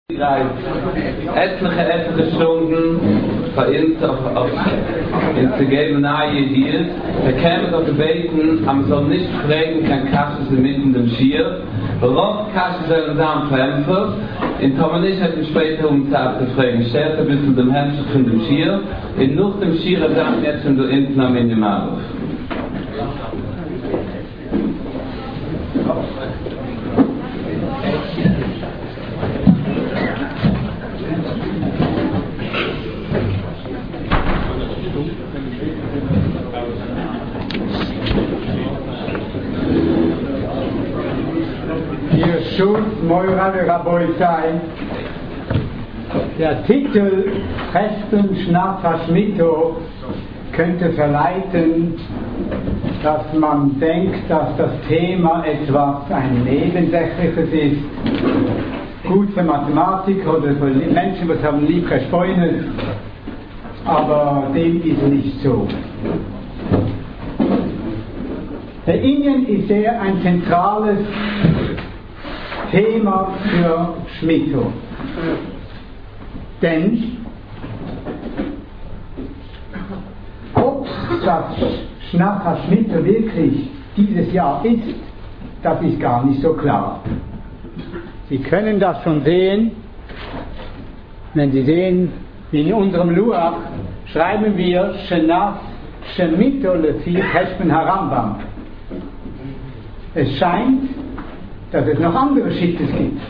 Etliche Stunden bei uns in der Gemeinde hier, da kämen doch gebeten, aber soll nicht fragen, kein Kasche mitten im Schier. Warum Kasche sollen sein Kämpfer? In Tomanisch hat später Zeit zu fragen, steht ein bisschen dem Hemd von dem Schier, in noch dem Schier dann jetzt schon der Inten am Minimalhof. Moirale Raboisai. Der Titel Chespen Shnat Hashmito könnte verleiten, dass man denkt, dass das Thema etwas ein Nebensächliches ist, gut für Mathematiker oder für Menschen, die haben lieb gespoinet, aber dem ist nicht so. Der Indien ist sehr ein zentrales Thema für Schmitto. Denn ob das Shnat Hashmito wirklich dieses Jahr ist, das ist gar nicht so klar. Sie können das schon sehen, wenn Sie sehen, in unserem Luach schreiben wir Shnat Shemito lefi Cheshbon HaRambam. Es scheint, dass es noch andere Schittes gibt.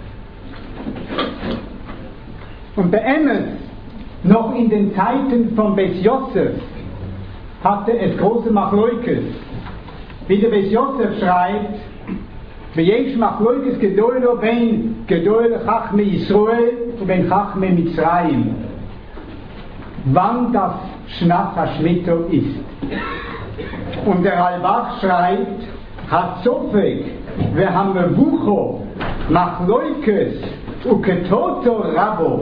Und bei Emmes, noch in den Zeiten von Beis Yosef, hatte es große Machloikes. Wie der Beis Yosef schreibt, V'yesh Machloikes Gedoylo ben Gedoylo Chachme Yisroel und ben Chachme Mitzrayim. Wann das Shnat Hashmito ist. Und der Ralbach schreibt, Hatzofek Ve'hammevucho Machloikes Uketoto Rabo,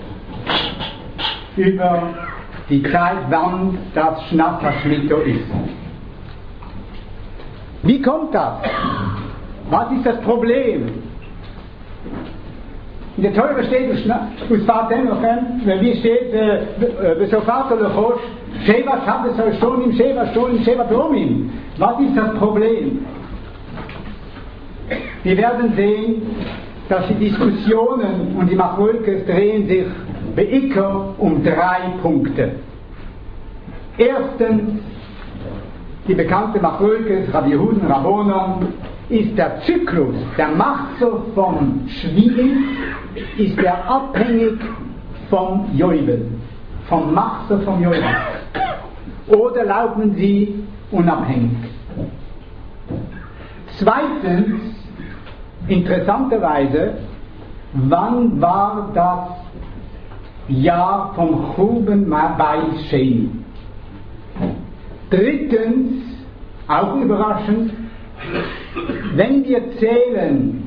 über die Zeit, wann das Shnat Hashmito ist. Wie kommt das? Was ist das Problem? In der Teure steht, wenn wir steht, Besofato Lechosh, Sheva Shabbos Shonim, Sheva Shonim, Sheva Domim. Was ist das Problem? Wir werden sehen, dass die Diskussionen und die Machlokes drehen sich beikar um 3 Punkte. Erstens, die bekannte Machlokes, Rabbi Yehuden, Rabbonon, ist der Zyklus, der Machzor vom Schwiel, ist der abhängig vom Joibel, vom Machzor vom Joibel. Oder laufen sie unabhängig? Zweitens, interessanterweise, wann war das Jahr vom Churban Bayis Sheni? Drittens, auch überraschend, wenn wir zählen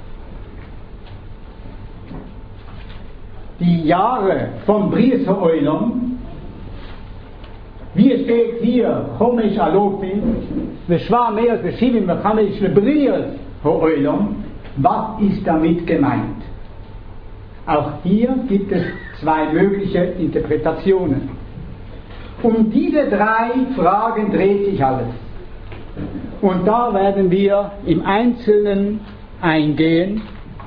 die Jahre vom Bries HaOlam, wie es steht hier, Chomesh Alofim, Veshva Meos Veshivim Vechamesh Lebries HaOlam, was ist damit gemeint? Auch hier gibt es 2 mögliche Interpretationen. Um diese 3 Fragen dreht sich alles. Und da werden wir im Einzelnen eingehen.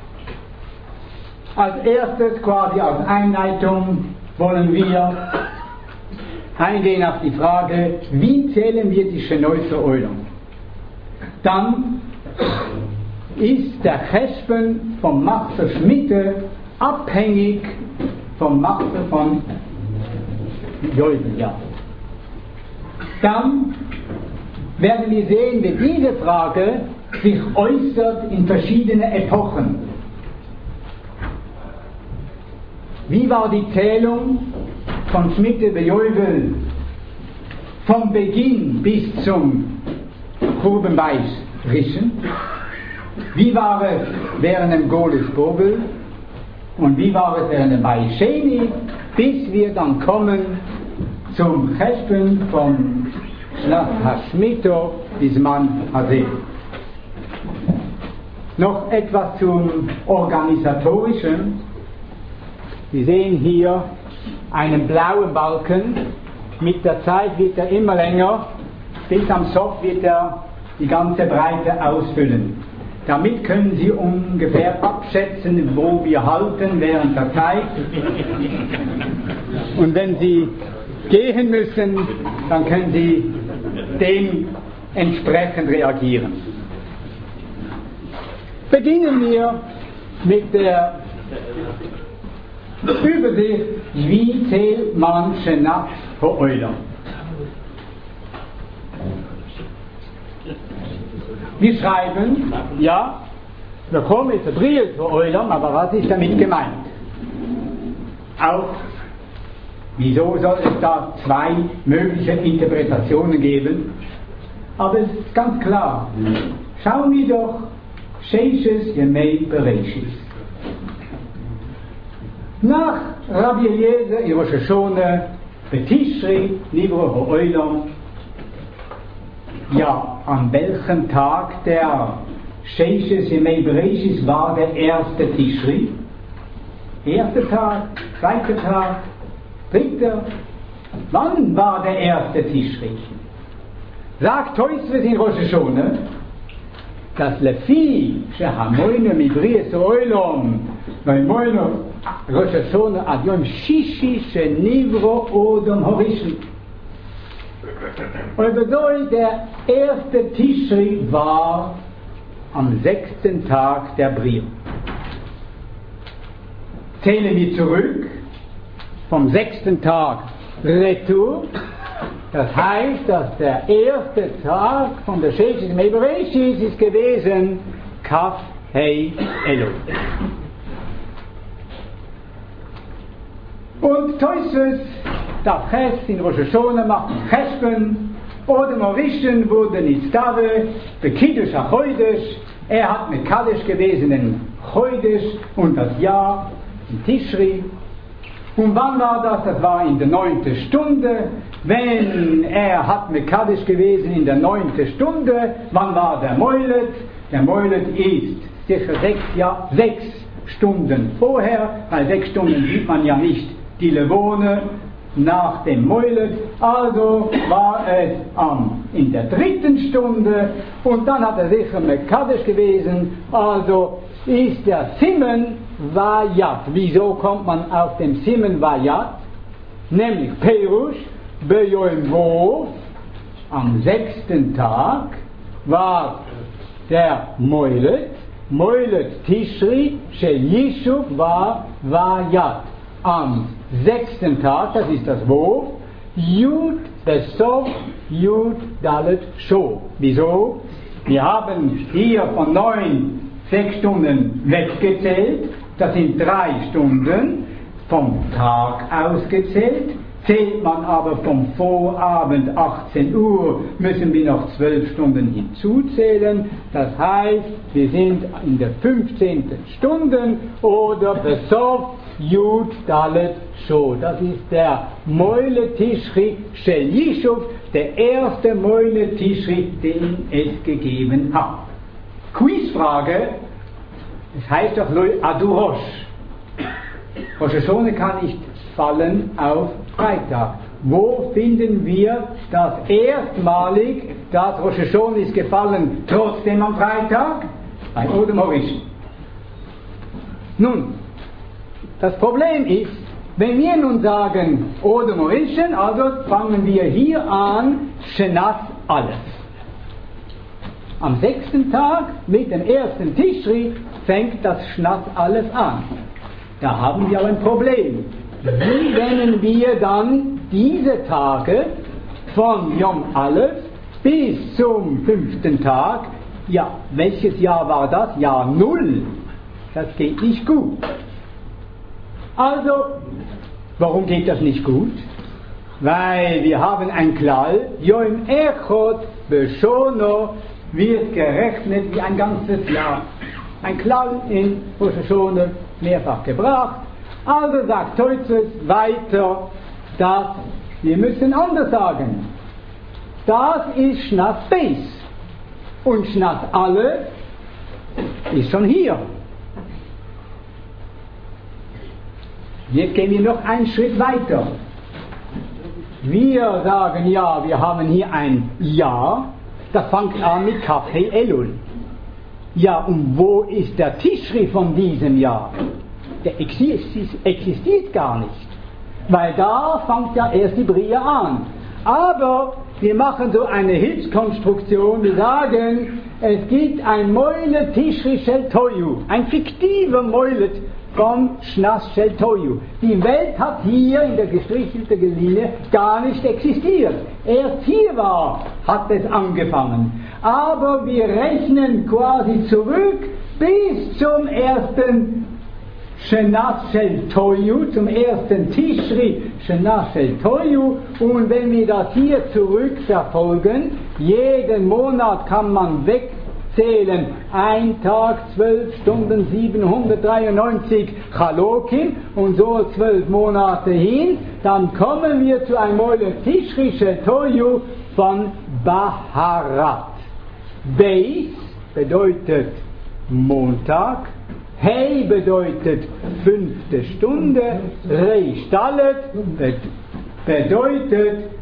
Als erstes, quasi als Einleitung, wollen wir eingehen auf die Frage, wie zählen wir die Shenois HaOlam? Dann ist der Cheshbon vom Machzor Shmita abhängig vom Machzor von Joibel. Dann werden wir sehen, wie diese Frage sich äußert in verschiedene Epochen. Wie war die Zählung von Shmita bei Joibel vom Beginn bis zum Churban Bayis Rishon? Wie war es während dem Goles Bobel? Und wie war es während dem Bayis Sheni, bis wir dann kommen zum Cheshbon vom Shnat Hashmito Bisman Hazeh. Noch etwas zum Organisatorischen. Sie sehen hier einen blauen Balken. Mit der Zeit wird er immer länger. Bis am Sof wird er die ganze Breite ausfüllen. Damit können Sie ungefähr abschätzen, wo wir halten während der Zeit. Und wenn Sie gehen müssen, dann können Sie dementsprechend reagieren. Beginnen wir mit der Übersicht, wie zählt man Shenat Ha'olam. Wir schreiben, ja, wir kommen jetzt Briel Ha'olam, aber was ist damit gemeint? Auch, wieso soll es da zwei mögliche Interpretationen geben? Aber es ist ganz klar, schauen wir doch, Sheishes Yemei Bereshis. Nach Rabbi Eliezer in Rosh Hashonah, Betishri, Nivro Ha'olam, ja, an welchem Tag der Sheishes Yemei Bereshis war der erste Tishri? Erster Tag, zweiter Tag, dritter. Wann war der erste Tishri? Sagt Tosfos in Rosh Hashonah, dass Lefi shehamoyne mibrias oilom vaimoyne Rosh Hashonah ad yom shishi shenivro odom horishon. Und bedeutet, der erste Tishri war am 6. Tag der Bria. Zählen wir zurück vom 6. Tag Retour. Das heißt, dass der erste Tag von der Sheishes Yemei Bereshis ist gewesen Kaf Hei Elul. Und Tosfos, der Ches in Rosh Hashonah macht Cheshbon, oder Morischen wurde Nitztave, Bekiddush HaChodesh, hat mit Kaddish gewesen in Chodesh und das Jahr in Tishri. Und wann war das? Das war in der 9. Stunde. Wenn hat mit Kaddish gewesen in der 9. Stunde, wann war der Moilet? Der Moilet ist circa 6 Stunden vorher, weil 6 Stunden sieht man ja nicht die Levone nach dem Moilet, also war es in der 3. Stunde und dann hat er sicher mit Kaddish gewesen, also ist der Simen Vayat. Wieso kommt man auf den Simen Vayat? Nämlich Perush, Beyoim Vov, am 6. Tag war der Moilet Tishri, Shel Yishuv war Vayat. Am 6. Tag, das ist das Vov, Yud Besov, Yud Dalet Sho. Wieso? Wir haben hier von 6 Stunden weggezählt, das sind 3 Stunden vom Tag ausgezählt. Zählt man aber vom Vorabend 18 Uhr, müssen wir noch 12 Stunden hinzuzählen. Das heißt, wir sind in der 15. Stunde oder Besov Yud Dalet Sho. Das ist der Moile Tishri Shel Yishuv, der erste Moile Tishri, den es gegeben hat. Quizfrage, es heißt doch Adu Rosh. Rosh Hashonah kann nicht fallen auf Freitag. Wo finden wir das erstmalig, dass Rosh Hashonah ist gefallen, trotzdem am Freitag? Bei Odom Horishon. Nun, das Problem ist, wenn wir nun sagen Odom Horishon, also fangen wir hier an, Shenat alles. Am 6. Tag mit dem ersten Tishri fängt das Shenat alles an. Da haben wir ein Problem. Wie nennen wir dann diese Tage von Yom Aleph bis zum 5. Tag? Ja, welches Jahr war das? Jahr 0. Das geht nicht gut. Also, warum geht das nicht gut? Weil wir haben ein Klal, Yom Echot Beshono wird gerechnet wie ein ganzes Jahr. Ein Klal in Rosh Hashonah mehrfach gebracht. Also sagt Tosfos weiter, dass wir müssen anders sagen. Das ist Shnat Beis. Und Shnat Aleph ist schon hier. Jetzt gehen wir noch einen Schritt weiter. Wir sagen ja, wir haben hier ein Jahr, das fängt an mit Kaf Hei Elul. Ja, und wo ist der Tischri von diesem Jahr? Der existiert gar nicht, weil da fängt ja erst die Brie an. Aber wir machen so eine Hilfskonstruktion, wir sagen, es gibt ein Moilet Tischri Shel Toyu, ein fiktiver Moilet vom Shnas Shel Toyu. Die Welt hat hier in der gestrichelten Linie gar nicht existiert. Erst hier hat es angefangen. Aber wir rechnen quasi zurück bis zum ersten Shnas Shel Toyu, zum ersten Tischri Shnas Shel Toyu. Und wenn wir das hier zurückverfolgen, jeden Monat kann man wegzählen, ein Tag, 12 Stunden, 793 Chalokim und so 12 Monate hin, dann kommen wir zu einem Moilet Tischri Shel Toyu von Baharat. Beis bedeutet Montag, Hei bedeutet 5. Stunde, Reish Dalet bedeutet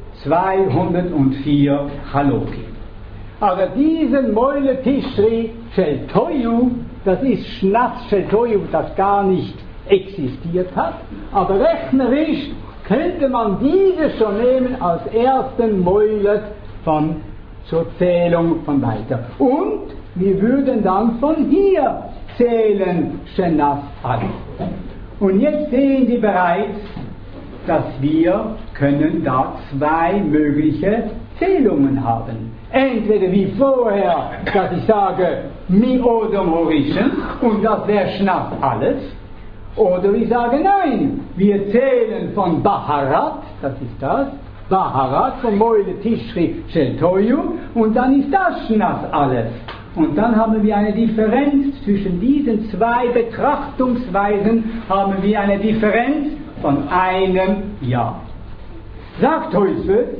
204 Chalokim. Also diesen Moilet Tischri Shel Toyu, das ist Shnas Shel Toyu, das gar nicht existiert hat, aber rechnerisch könnte man diese schon nehmen als ersten Moilet zur Zählung von weiter. Und wir würden dann von hier zählen, Shnas Aleph. Und jetzt sehen Sie bereits, dass wir können da zwei mögliche Zählungen haben. Entweder wie vorher, dass ich sage, Mi Odom Horischen, und das wäre Shnas Aleph, oder ich sage, nein, wir zählen von Baharat, das ist das, Baharat, von Moilet Tischri Shel Toyu, und dann ist das Shnas Aleph. Und dann haben wir eine Differenz zwischen diesen zwei Betrachtungsweisen, haben wir eine Differenz von einem Jahr. Sagt Tosfos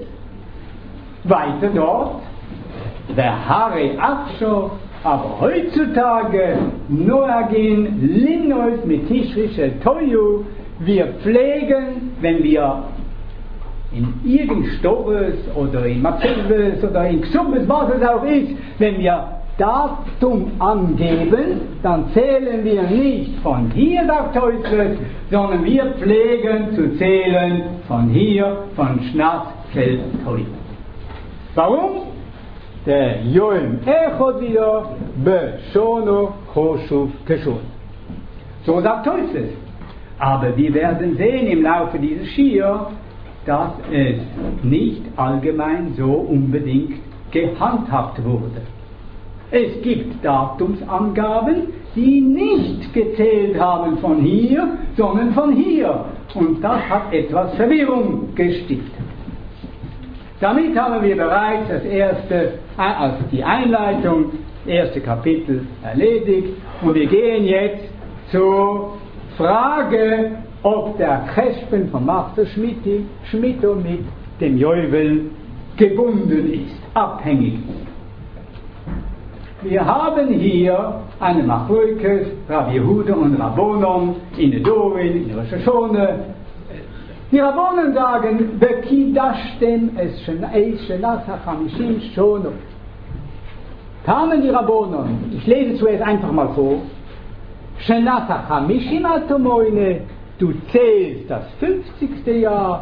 weiter dort, der Hare Achsho, aber heutzutage Noagin Linnois mit Tischri Shel Toyu, wir pflegen, wenn wir in irgend Stobes oder in Matzilbes oder in Ksubes, was es auch ist, wenn wir Datum angeben, dann zählen wir nicht von hier, sagt Tosfos, sondern wir pflegen zu zählen von hier, von Shnas Shel Toyu. Warum? Der Yom Echod wieder Beshono Choshuv Keshon. So sagt Tosfos. Aber wir werden sehen im Laufe dieses Schir, dass es nicht allgemein so unbedingt gehandhabt wurde. Es gibt Datumsangaben, die nicht gezählt haben von hier, sondern von hier. Und das hat etwas Verwirrung gestiftet. Damit haben wir bereits das erste, also die Einleitung, das erste Kapitel erledigt. Und wir gehen jetzt zur Frage, ob der Cheshbon von Master Shmito mit dem Yovel gebunden ist, abhängig ist. Wir haben hier eine Machlokes, Rabbi Yehuda und Rabbonon, in Nedorim, in Rosh Hashone. Die Rabbonon sagen, Bekidashtem es Shnas HaChamishim Shono. Kamen die Rabbonon, ich lese zuerst einfach mal vor, Shnas HaChamishim Atomoine, du zählst das 50. Jahr,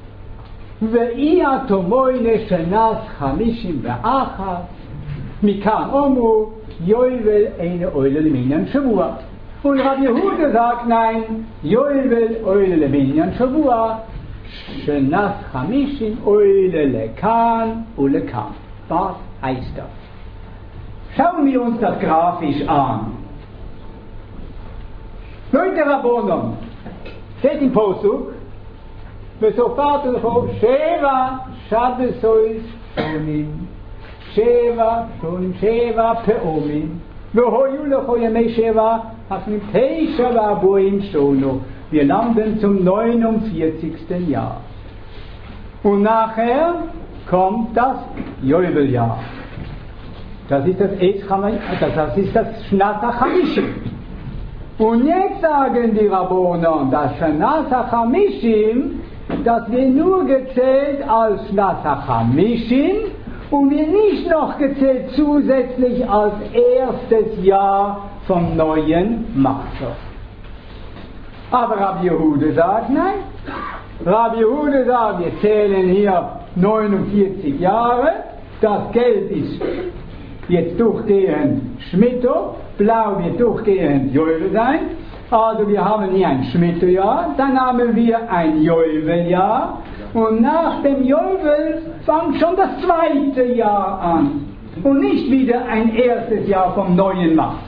Ve'i Atomoine Shnas Chamishim Ve'achas, Mikan Omu, Yovel eine Eule Leminyan Shavua. Und Rabbi Yehuda sagt, nein, Yovel Eule Leminyan Shavua, Shnas Chamishim Eule Lekan Ulekan. Was heißt das? Schauen wir uns das grafisch an. Leute Rabbonon, steht im Posuk, בסופת ולכו 7 שבתות שונים, 7 פעמים, והיו לכו ימי 7, אך 9 והבואים שונו. Wir landen zum 49. Jahr. Und nachher kommt das Joveljahr. Das ist das Shnas HaChamishim. Und jetzt sagen die Rabbonon, dass Shnas HaChamishim, dass wir nur gezählt als Shnas HaChamishim und wir nicht noch gezählt zusätzlich als erstes Jahr vom neuen Machzor. Aber Rabbi Yehuda sagt nein. Rabbi Yehuda sagt, wir zählen hier 49 Jahre, das Gelb ist jetzt durchgehend Schmitto, Blau wird durchgehend Jovel sein, also wir haben hier ein Schmitto-Jahr, dann haben wir ein Jovel-Jahr und nach dem Jovel fängt schon das zweite Jahr an und nicht wieder ein erstes Jahr vom neuen Machzor.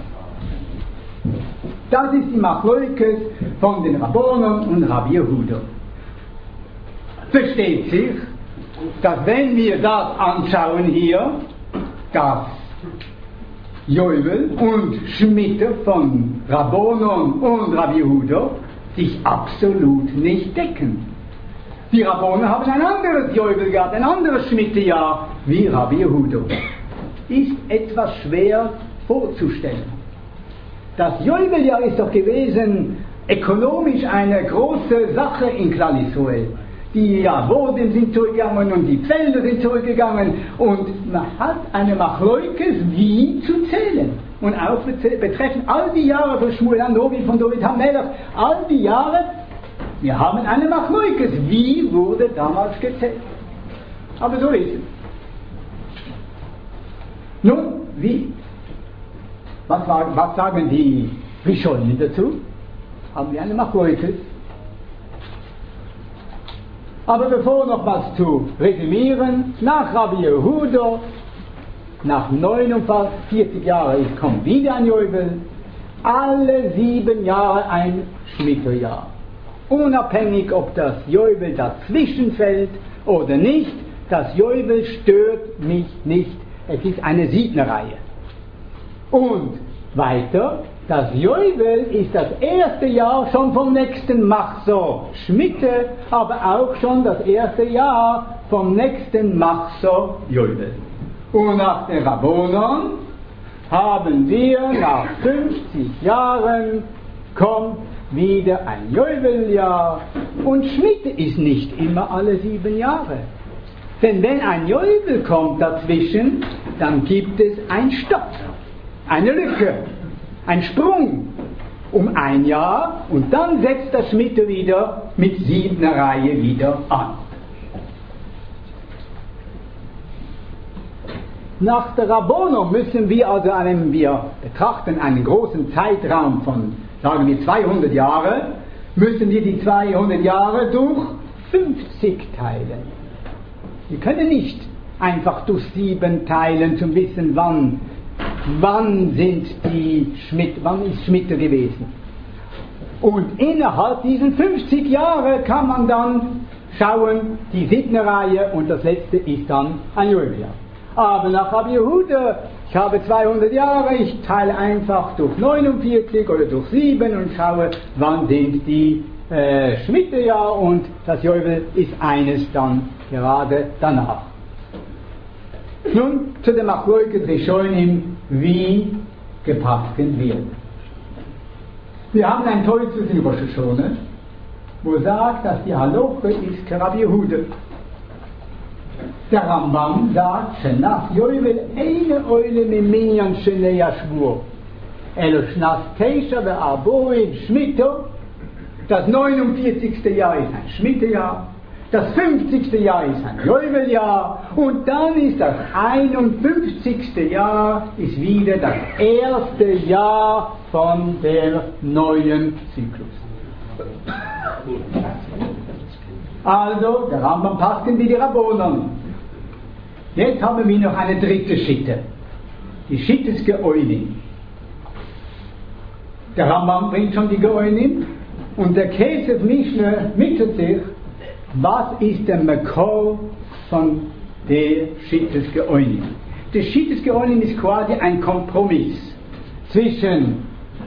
Das ist die Machloikes von den Rabbonon und Rabbi Yehuda. Versteht sich, dass wenn wir das anschauen hier, das Jovel und Schmitte von Rabbonon und Rabbi Yehuda sich absolut nicht decken. Die Rabbonon haben ein anderes Jovel gehabt, ein anderes Schmittejahr wie Rabbi Yehuda. Ist etwas schwer vorzustellen. Das Joveljahr ist doch gewesen ökonomisch eine große Sache in Klal Yisrael. Die Boden sind zurückgegangen und die Felder sind zurückgegangen und man hat eine Machloikes, wie zu zählen. Und auch betreffend all die Jahre von Shmuel Anovi, von David HaMelech, all die Jahre, wir haben eine Machloikes, wie wurde damals gezählt. Aber so ist es. Nun, wie? Was sagen die Rishonim dazu? Haben wir eine Machloikes? Aber bevor noch was zu resümieren, nach Rabbi Yehuda, nach 49 Jahren kommt wieder ein Jovel, alle 7 Jahre ein Schmitterjahr. Unabhängig, ob das Jovel dazwischen fällt oder nicht, das Jovel stört mich nicht. Es ist eine Siebnerreihe. Und weiter, das Jovel ist das erste Jahr schon vom nächsten Machzor Schmitte, aber auch schon das erste Jahr vom nächsten Machzor Jovel. Und nach der Rabbonon haben wir nach 50 Jahren kommt wieder ein Joveljahr und Schmitte ist nicht immer alle 7 Jahre. Denn wenn ein Jovel kommt dazwischen, dann gibt es einen Stopp, eine Lücke, ein Sprung um 1 Jahr und dann setzt das Schmitte wieder mit 7. Reihe wieder an. Nach der Rabbonon müssen wir also, wenn wir betrachten einen großen Zeitraum von, sagen wir 200 Jahre, müssen wir die 200 Jahre durch 50 teilen. Wir können nicht einfach durch 7 teilen, zum wissen, wann ist Schmitte gewesen. Und innerhalb diesen 50 Jahre kann man dann schauen, die 7. Reihe und das letzte ist dann ein Joveljahr. Aber nach Rabbi Yehuda, ich habe 200 Jahre, ich teile einfach durch 49 oder durch 7 und schaue, wann sind die Schmittejahr und das Jovel ist eines dann gerade danach. Nun zu dem Machloikes Rishonim, wie gepasken wird. Wir haben ein Toizus in Rosh Hashanah, wo sagt, dass die Haloche ist Rabbi Yehuda. Der Rambam sagt, Shnas Jovel eine Eule Minyan Shenei Yashvur. Elo Shnas Teisha ve'arboim Shmito. Das 49. Jahr ist ein Schmittejahr. Das 50. Jahr ist ein Joveljahr und dann ist das 51. Jahr ist wieder das erste Jahr von der neuen Zyklus. Also, der Rambam passt wie die Rabbonon. Jetzt haben wir noch eine dritte Schitte. Die Schittes Geoinim. Der Rambam bringt schon die Geoinim und der Kesef Mischne mittelt sich, was ist der Mekor von der Schittes Geoinim. Der Schittes Geoinim ist quasi ein Kompromiss zwischen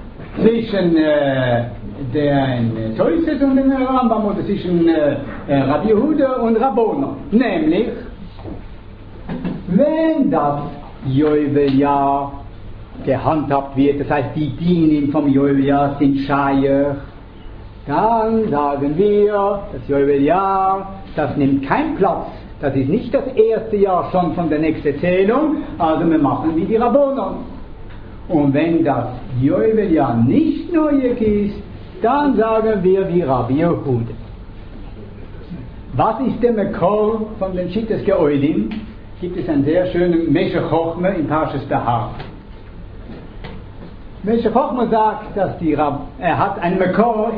der Toises und dem Rambam oder zwischen Rabbi Yehuda und Rabbonon. Nämlich, wenn das Joveljahr gehandhabt wird, das heißt die Dienen vom Juweljahr sind Scheier, dann sagen wir, das Juweljahr, das nimmt keinen Platz, das ist nicht das erste Jahr schon von der nächsten Zählung, also wir machen wie die Rabbonon. Und wenn das Juweljahr nicht neuig ist, dann sagen wir wie Rabbi Yehuda. Was ist der Mekor von den Shittas Geolim? Gibt es einen sehr schönen Meshech Chochma in Parshas Behar. Meshech Chochma sagt, dass er hat einen Mekor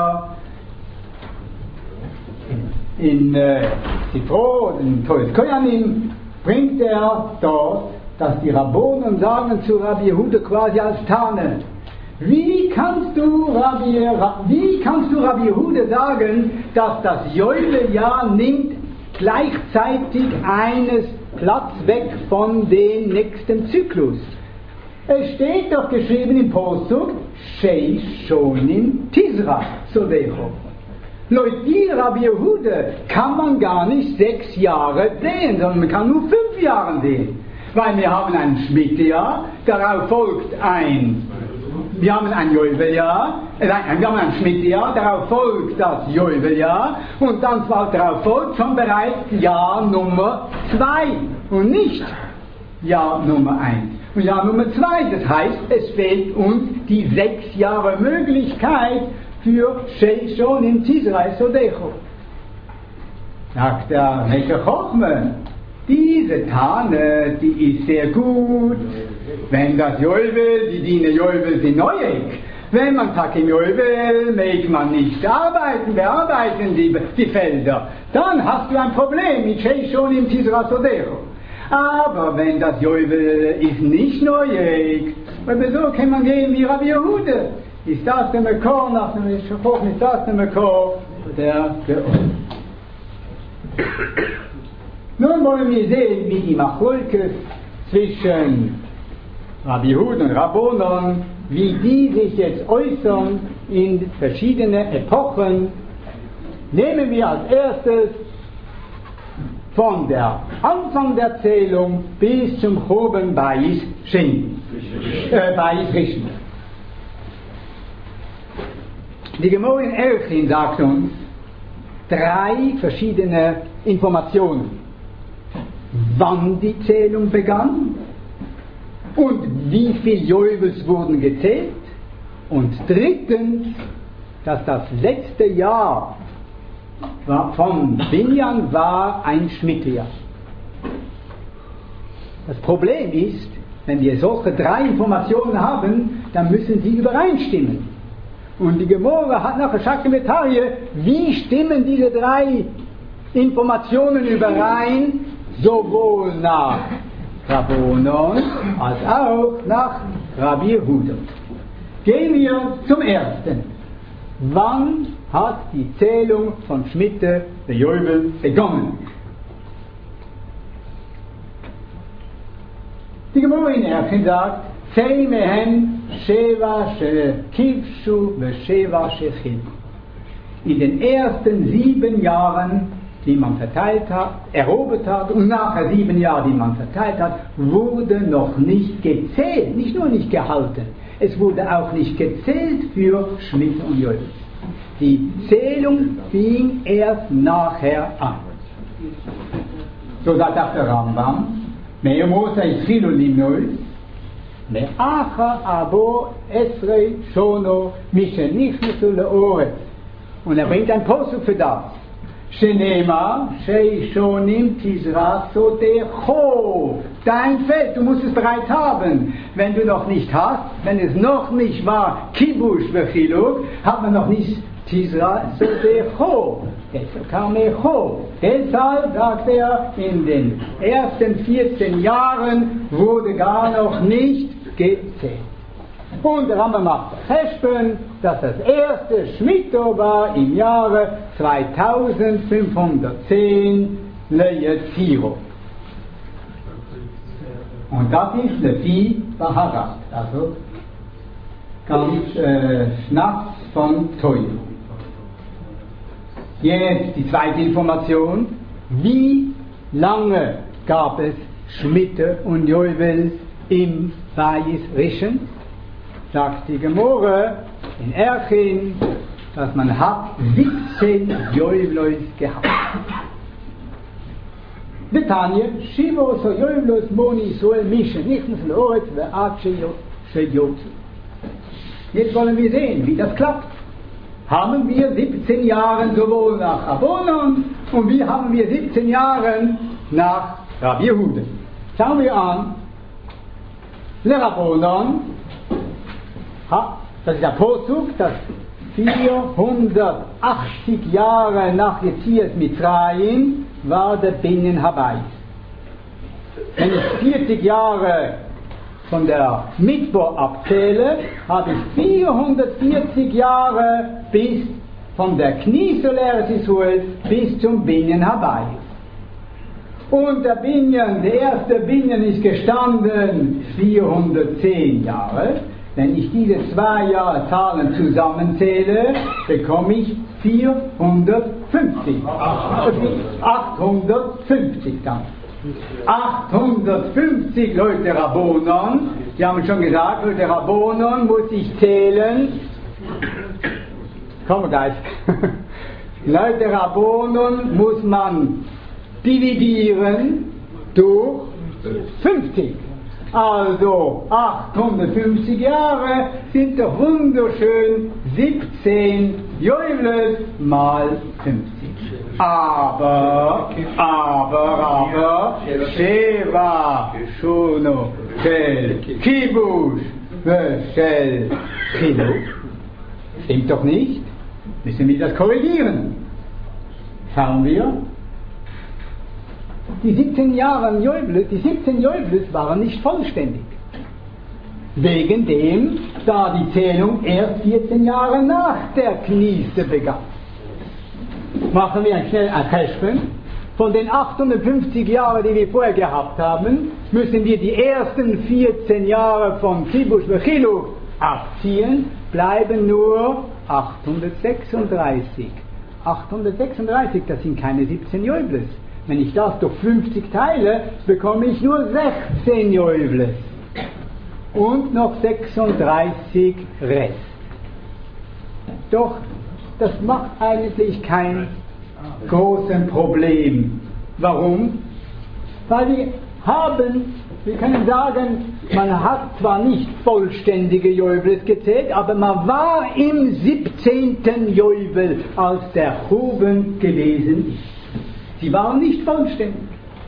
in Sifro, in Toles Koyanim, bringt er dort, dass die Rabbonen sagen zu Rabbi Yehuda quasi als Tane: Wie kannst du Rabbi Yehuda sagen, dass das Joeljahr nimmt gleichzeitig eines Platz weg von dem nächsten Zyklus? Es steht doch geschrieben im Posuk, Sheish Shonim Tizra Sodecho. Laut dir, Rabbi Yehuda, kann man gar nicht 6 Jahre sehen, sondern man kann nur 5 Jahre sehen. Weil wir haben ein Schmittejahr, darauf folgt wir haben ein Juweljahr, wir haben ein Schmittejahr, darauf folgt das Juweljahr und dann darauf folgt schon bereits Jahr Nummer 2 und nicht Jahr Nummer 1. Und Jahr Nummer 2, das heißt, es fehlt uns die 6 Jahre Möglichkeit für Sheishon im Tisrei Sodecho. Sagt der Meshech Chochma, diese Tane, die ist sehr gut, wenn das Jovel, die Diene Jovel sind neuig. Wenn man Tag im Jovel, mag man nicht bearbeiten die Felder, dann hast du ein Problem mit Sheishon im Tisra Sodecho. Aber wenn das Jovel ist nicht neuig, weil so kann man gehen wie Rabbi Yehuda. Ist das der Mekor nach dem Meshech Chochma, ist das der Mekor der Geolim. Nun wollen wir sehen, wie die Machlokes zwischen Rabbi Yehuda und Rabbonon, wie die sich jetzt äußern in verschiedene Epochen. Nehmen wir als erstes von der Anfang der Zählung bis zum Choben Bayis Rishon. Die Gemara in Erchin sagt uns 3 verschiedene Informationen. Wann die Zählung begann und wie viele Jovels wurden gezählt, und drittens, dass das letzte Jahr von Binyan war ein Schmittejahr. Das Problem ist, wenn wir solche 3 Informationen haben, dann müssen sie übereinstimmen. Und die Gemara hat nachher Shaktimetarie, wie stimmen diese 3 Informationen überein, sowohl nach Rabbonon als auch nach Rabbi Yehuda. Gehen wir zum ersten. Wann hat die Zählung von Schmitte der Jovel begonnen? Die Gemara in Erchin sagt, Zeh mehen Sheva shekivshu vesheva shechilku. In den ersten 7 Jahren, die man verteilt hat, erobert hat, und nachher 7 Jahre, die man verteilt hat, wurde noch nicht gezählt, nicht nur nicht gehalten, es wurde auch nicht gezählt für Schmitte und Jovel. Die Zählung fing erst nachher an. So sagt auch der Rambam, Me'er Mosa Yischilu Limnois, Me'acha Abo Esrei Shono Mishenichnesu Leoretz. Und bringt ein Posuk für das. Shenema Sheishonim Tizra Sodecho. Dein Feld, du musst es bereit haben. Wenn du noch nicht hast, wenn es noch nicht war Kibush Vechiluk, hat man noch nicht Tizra Sodecho. Deshalb sagt er, in den ersten 14 Jahren wurde gar noch nicht gezählt. Und der Rambam macht Cheshbon, dass das erste Shmito war im Jahre 2510 Leyetziro. Und das ist Lefi Baharat, also ganz Schnaps von Toy. Jetzt die zweite Information. Wie lange gab es Schmitte und Jovel im Bayis Rischen, sagt die Gemorre in Erchin, dass man hat 17 Joivlos gehabt. Betanje, Shivo so Joivlos Moni Soel Mischen, nicht nur Oret, Jetzt wollen wir sehen, wie das klappt. Haben wir 17 Jahre sowohl nach Rabbonon und wie haben wir 17 Jahre nach Rabbi Yehuda. Schauen wir an, Le Rabbonon, das ist der Posuk, dass 480 Jahre nach Yetzias Mitzrayim war der Binyan Habayis. Wenn ich 40 Jahre von der Mitbo abzähle, habe ich 440 Jahre bis von der Knisel Eretz Yisrael bis zum Binyan Habayis. Und der Binyan, der erste Binyan ist gestanden 410 Jahre. Wenn ich diese 2 Jahreszahlen zusammenzähle, bekomme ich 450. 850 dann. 850 Leute Rabbonon, die haben schon gesagt, Leute Rabbonon muss ich zählen. Komm Geist. Leute Rabbonon muss man dividieren durch 50. Also 850 Jahre sind doch wunderschön 17 Joivles mal 50. Aber, Sheva, Shuno, Shel, Kibush, Shel, Chinuch. Stimmt doch nicht. Müssen wir das korrigieren. Schauen wir. Die 17 Joivles waren nicht vollständig. Wegen dem, da die Zählung erst 14 Jahre nach der Knise begann. Machen wir schnell ein Cheshbon. Von den 850 Jahren, die wir vorher gehabt haben, müssen wir die ersten 14 Jahre von Kibush Bechiluch abziehen, bleiben nur 836. 836, das sind keine 17 Joivles. Wenn ich das durch 50 teile, bekomme ich nur 16 Joivles. Und noch 36 Rest. Doch das macht eigentlich kein großes Problem. Warum? Weil wir können sagen, man hat zwar nicht vollständige Joivles gezählt, aber man war im 17. Joivel, als der Chuben gewesen ist. Sie waren nicht vollständig.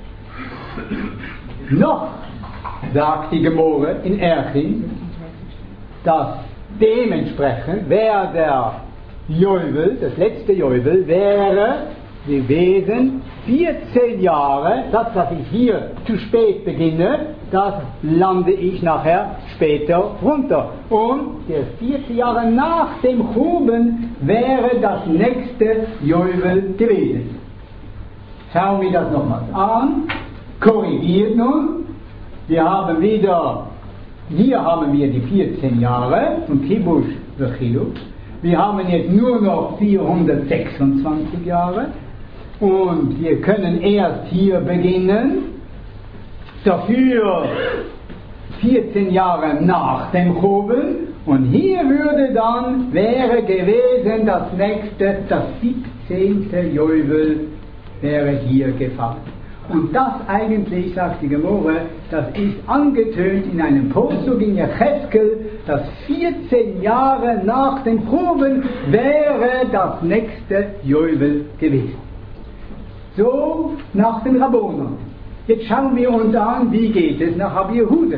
Noch sagt die Gemorre in Erchin, dass dementsprechend wäre der Joivel, das letzte Joivel, wäre gewesen 14 Jahre, das, was ich hier zu spät beginne, das lande ich nachher später runter. Und der 14 Jahre nach dem Chuben wäre das nächste Joivel gewesen. Schauen wir das nochmals an, korrigiert nun, hier haben wir die 14 Jahre von Kibush Bechiluch, wir haben jetzt nur noch 426 Jahre und wir können erst hier beginnen, dafür 14 Jahre nach dem Chuben und hier wäre gewesen das nächste, das 17. Joivel wäre hier gefallen. Und das eigentlich, sagt die Gemorre, das ist angetönt in einem Posuk in Jecheskel, dass 14 Jahre nach den Proben wäre das nächste Joivel gewesen. So nach den Rabbonon. Jetzt schauen wir uns an, wie geht es nach Rabbi Yehuda.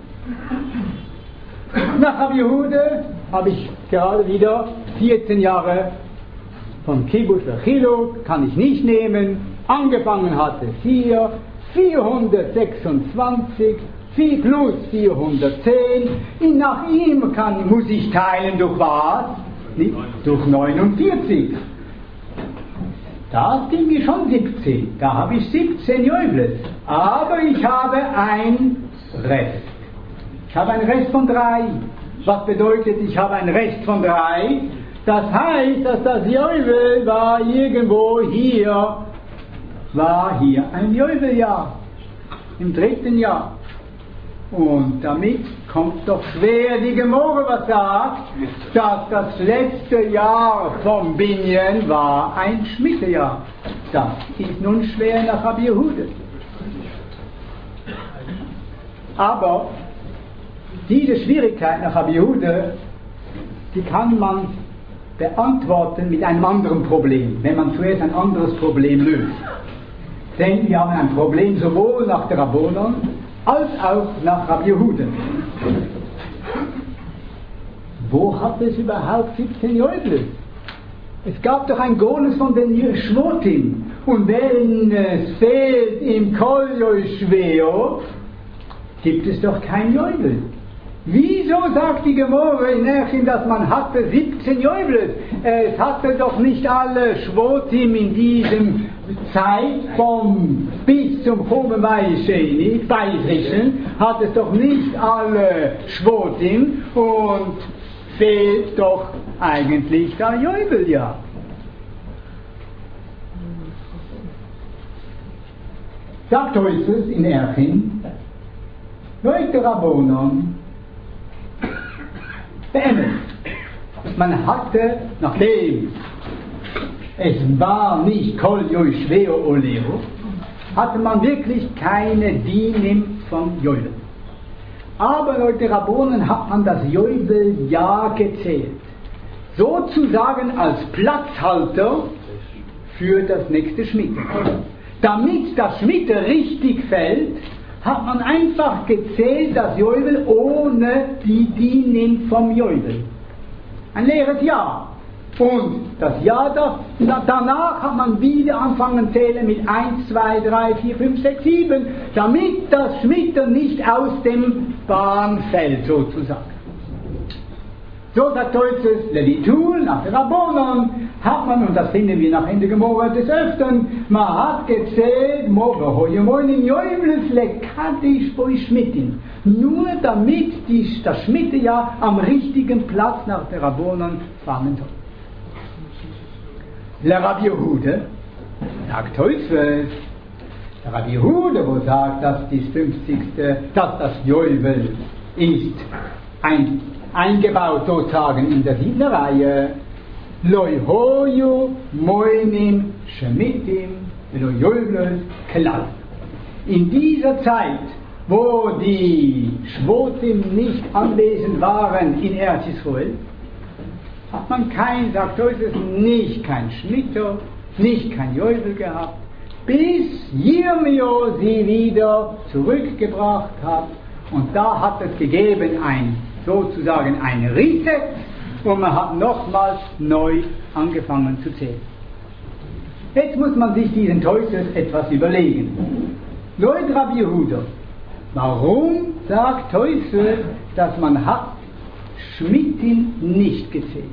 Nach Rabbi Yehuda habe ich gerade wieder 14 Jahre von Kibush Bechiluch, kann ich nicht nehmen. Angefangen hatte 426 plus 410. Nach ihm muss ich teilen durch was? Durch 49. Das ging mir schon 17. Da habe ich 17 Joivles. Aber ich habe ein Rest. Ich habe einen Rest von 3. Was bedeutet, ich habe einen Rest von 3? Das heißt, dass das Joivel war irgendwo hier, war hier ein Joiveljahr, im 3. Jahr. Und damit kommt doch schwer die Gemorre, was sagt, dass das letzte Jahr vom Binyan war ein Schmittejahr. Das ist nun schwer nach Rabbi Yehuda. Aber diese Schwierigkeit nach Rabbi Yehuda, die kann man beantworten mit einem anderen Problem, wenn man zuerst ein anderes Problem löst. Denn wir haben ein Problem sowohl nach der Rabbonon als auch nach Rabbi Yehuda. Wo hat es überhaupt 17 Joibel? Es gab doch ein Golus von den Schwotim. Und wenn es fehlt im Kol Yoshveo, gibt es doch kein Joibel. Wieso sagt die Gemorre in Erchim, dass man hatte 17 Joibel? Es hatte doch nicht alle Schwotim in diesem Zeit bis zum Chomevai Beisrischen, hat es doch nicht alle Schwotim und fehlt doch eigentlich der Joibeljahr. Sagt Toisus in Erchim, Leute Rabbonon, beendet. Man hatte, nachdem es war nicht Kol Yoshveo Oleo, hatte man wirklich keine Dinim von Joibel. Aber Leute Rabbonen hat man das Joibeljahr gezählt. Sozusagen als Platzhalter für das nächste Schmitte. Damit das Schmitte richtig fällt, hat man einfach gezählt das Joibel ohne die Dinim vom Joibel. Ein leeres Jahr. Und das Jahr danach hat man wieder angefangen zu zählen mit 1, 2, 3, 4, 5, 6, 7, damit das Schmitter nicht aus dem Bahn fällt, sozusagen. So sagt Toisus Levitul, nach der Rabbonon, hat man, und das finden wir nach Ende Gemorre des Öfteren, man hat gezählt, nur damit das Schmittejahr am richtigen Platz nach der Rabbonon fangen soll. Der Rabbi Yehuda sagt Toisus, der Rabbi Yehuda, wo sagt, dass das Joibel ist eingebaut sozusagen in der 7. Reihe, Loi hoyu moinim shemitim velo joibel klal. In dieser Zeit, wo die Schwotim nicht anwesend waren in Eretz Yisrael, hat man sagt Toisus, nicht kein Schmitter, nicht kein Joibel gehabt, bis Yirmio sie wieder zurückgebracht hat. Und da hat es gegeben sozusagen ein Reset, und man hat nochmals neu angefangen zu zählen. Jetzt muss man sich diesen Toisus etwas überlegen. Leute Rabbi Yehuda, warum sagt Toisus, dass man hat Schmittin nicht gezählt?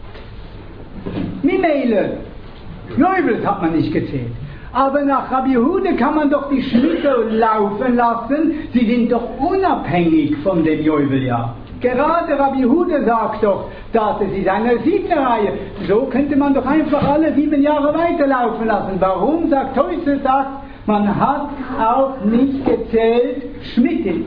Mimele, Joibels hat man nicht gezählt. Aber nach Rabbi Yehuda kann man doch die Schmitter laufen lassen, sie sind doch unabhängig von dem Joibeljahr. Gerade Rabbi Yehuda sagt doch, dass es ist eine 7. Reihe. So könnte man doch einfach alle 7 Jahre weiterlaufen lassen. Warum sagt Toisus, man hat auch nicht gezählt Schmittin?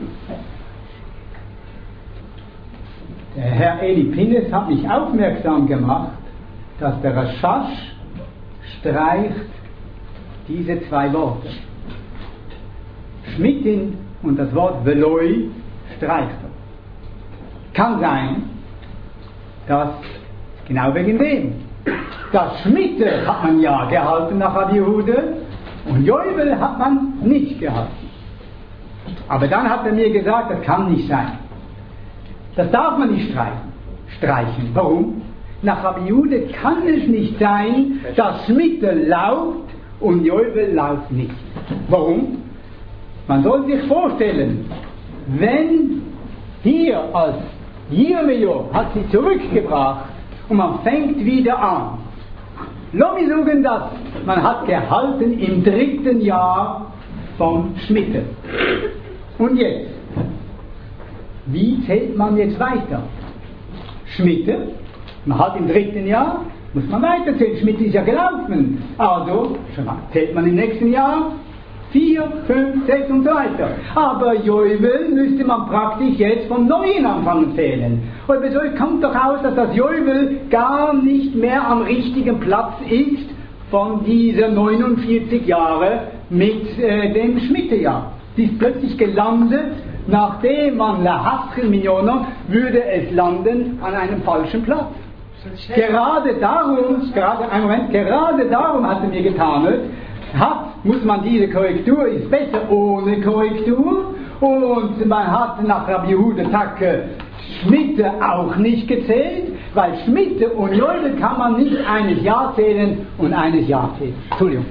Der Herr Eli Pinnes hat mich aufmerksam gemacht, dass der Rashash streicht diese 2 Worte. Schmittin und das Wort Veloi streicht er. Kann sein, dass genau wegen dem. Das Schmitte hat man ja gehalten nach Rabbi Yehuda und Joibel hat man nicht gehalten. Aber dann hat er mir gesagt, das kann nicht sein. Das darf man nicht streichen. Warum? Nach Rabbi Yehuda kann es nicht sein, dass Schmitte lauft und Joibel lauft nicht. Warum? Man soll sich vorstellen, wenn hier als Yirmio hat sie zurückgebracht und man fängt wieder an. Lass mich sagen, dass man hat gehalten im 3. Jahr vom Schmitte. Und jetzt? Wie zählt man jetzt weiter? Schmitte, man hat im 3. Jahr, muss man weiterzählen. Schmitte ist ja gelaufen. Also zählt man im nächsten Jahr 4, 5, 6 und so weiter. Aber Jovel müsste man praktisch jetzt vom Neuen anfangen zählen. Und so kommt doch aus, dass das Jovel gar nicht mehr am richtigen Platz ist von dieser 49 Jahre mit dem Schmittejahr. Sie ist plötzlich gelandet, nachdem man La Haskell Millionen würde es landen an einem falschen Platz. Gerade darum hat er mir getarnt, muss man diese Korrektur, ist besser ohne Korrektur, und man hat nach Rabbi Yehuda Tacke Schmitte auch nicht gezählt, weil Schmitte und Jovel kann man nicht eines Jahr zählen und eines Jahr zählen. Entschuldigung.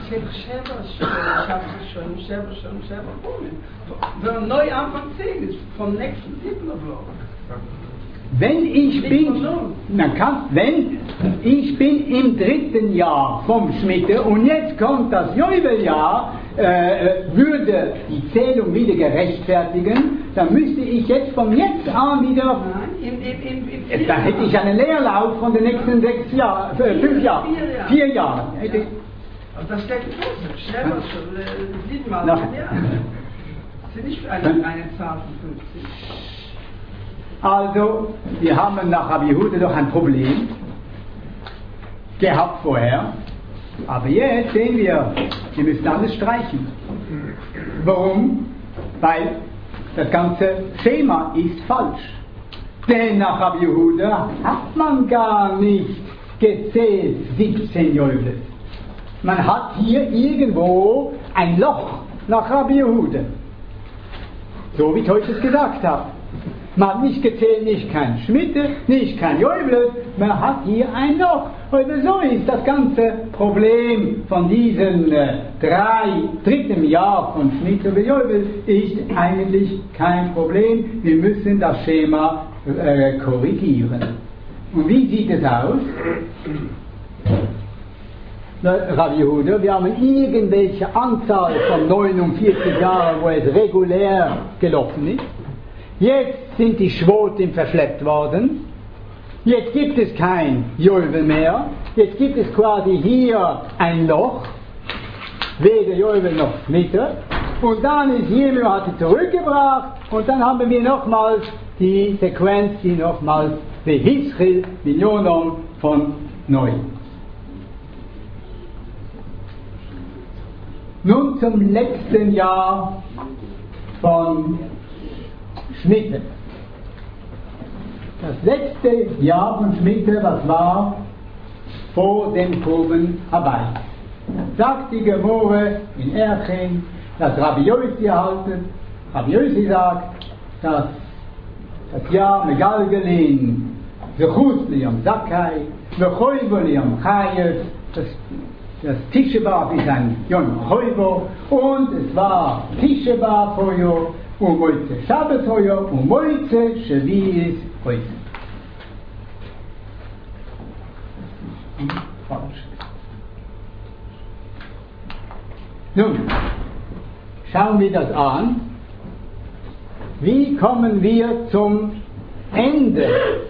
Wenn man neu anfangen zählen ist, vom nächsten 7. Block. Wenn ich bin im 3. Jahr vom Schmitte und jetzt kommt das Joveljahr, würde die Zählung wieder gerechtfertigen, dann müsste ich jetzt von jetzt an wieder... Nein, dann hätte ich einen Leerlauf von den nächsten 5 Jahren, 4 Jahren. Das steht fest, selber schon 7 Mal im Jahr. Das ist nicht eine Zahl von 50. Also, wir haben nach Rabbi Yehuda doch ein Problem gehabt vorher, aber jetzt sehen wir müssen alles streichen. Warum? Weil das ganze Schema ist falsch. Denn nach Rabbi Yehuda hat man gar nicht gezählt 17 Jovel. Man hat hier irgendwo ein Loch nach Rabbi Yehuda. So wie ich heute es gesagt habe. Man hat nicht gezählt, nicht kein Schmitte, nicht kein Jovel, man hat hier ein Loch. Und so ist das ganze Problem von diesem 3. Jahr von Schmitte und Jovel ist eigentlich kein Problem. Wir müssen das Schema korrigieren. Und wie sieht es aus? Rabbi Yehuda, wir haben irgendwelche Anzahl von 49 Jahren, wo es regulär gelaufen ist. Jetzt sind die Schwotim verschleppt worden. Jetzt gibt es kein Jovel mehr. Jetzt gibt es quasi hier ein Loch. Weder Jovel noch Schmitte. Und dann ist Jemio hat sie zurückgebracht. Und dann haben wir nochmals die Sequenz, die nochmals Vehischil Millionen von neu. Nun zum letzten Jahr von Schmitte. Das letzte Jahr von Schmitte, was war vor dem Kurban Habayis. Sagt die Gemore in Erchen, dass Rabbi Yossi erhalten. Rabbi Yossi sagt, dass das Jahr Megalgelin, Zechus liam Zakai, Mechoivo liam Chayev, das Tisha B'Av ist ein Yom Choivo, und es war Tisha B'Av Hoyo, und Moitze Shabbat Hoyo, und Moitze Shaviis Hoyze. Falsch. Nun, schauen wir das an. Wie kommen wir zum Ende?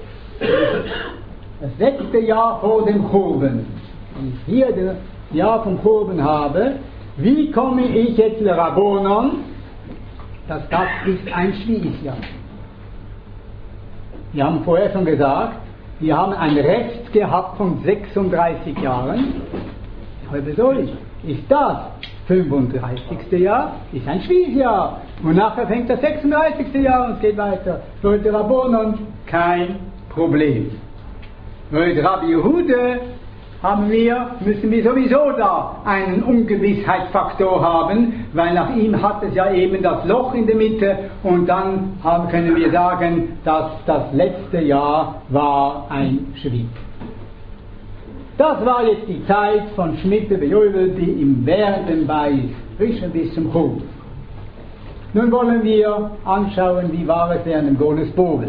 Das letzte Jahr vor dem Churban. Wenn ich hier das Jahr vom Churban habe, wie komme ich jetzt zu Rabbonon? Das ist ein Schwießjahr. Wir haben vorher schon gesagt, wir haben ein Rest gehabt von 36 Jahren. Heute soll ist das 35. Jahr, ist ein Schwießjahr. Und nachher fängt das 36. Jahr und es geht weiter. Leute Rabbonon, kein Problem. Leute Rabbi Yehuda müssen wir sowieso da einen Ungewissheitsfaktor haben, weil nach ihm hat es ja eben das Loch in der Mitte, und dann können wir sagen, dass das letzte Jahr war ein Schwieg. Das war jetzt die Zeit von Schmitte Bejovel, die im Werden bei Rischen bis zum Chub. Nun wollen wir anschauen, wie war es während dem Golus Bovel.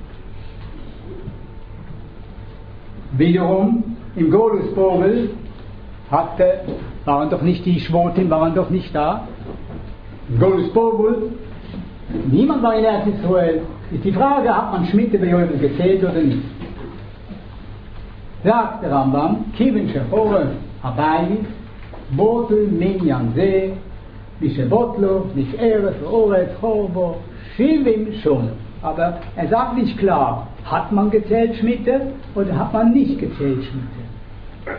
Wiederum, im Golus Bovel waren doch nicht die Schwotim, waren doch nicht da. Im Golus Bovel, niemand war in Eretz Israel. Ist die Frage, hat man Schmitte Bejovel gezählt oder nicht? Sagt der Rambam, Kiven Shechore Habayis, Botel Minyan Se, Mishabotlo, nicht Eretz, Oretz, Chorbo, Shivim schon. Aber er sagt nicht klar, hat man gezählt Schmitte oder hat man nicht gezählt Schmitte.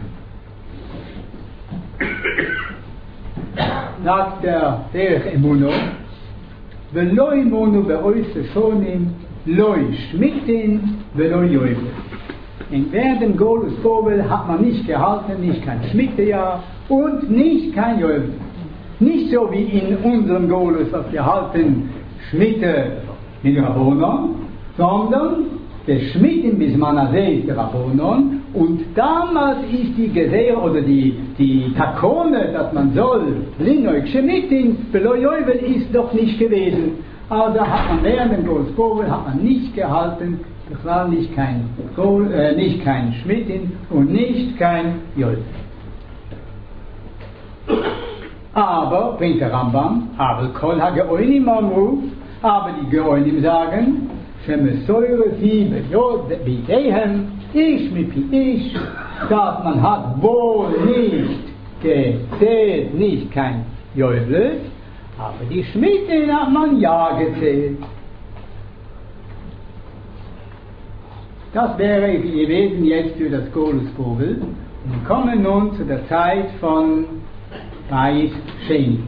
Sagt der Derech Emuno, Velo Emuno beois Shonim, Loi Schmitten, Velo Joivel. Während dem Golus Gobel hat man nicht gehalten, nicht kein Schmittejahr und nicht kein Joivel. Nicht so wie in unserem Golus, was wir halten, Schmitte mit Rabbonon, sondern der Schmitten bis Manaseh ist der Rabbonon und damals ist die Gesehr oder die Takone, dass man soll, Linoik Schmittin, Belo Joivel ist doch nicht gewesen. Also hat man während dem Golus Gobel hat man nicht gehalten, das war nicht kein Schmittin und nicht kein Joivel. Aber, bringt der Rambam, aber Kol ha-Geonim amru, aber die Geonim sagen, Shemesoire sie bideihem, ich mit ich, dass man hat wohl nicht gezählt, nicht kein Joivel, aber die Schmitten hat man ja gezählt. Das wäre gewesen jetzt für das Golus Gobel. Wir kommen nun zu der Zeit von Bayis Sheni.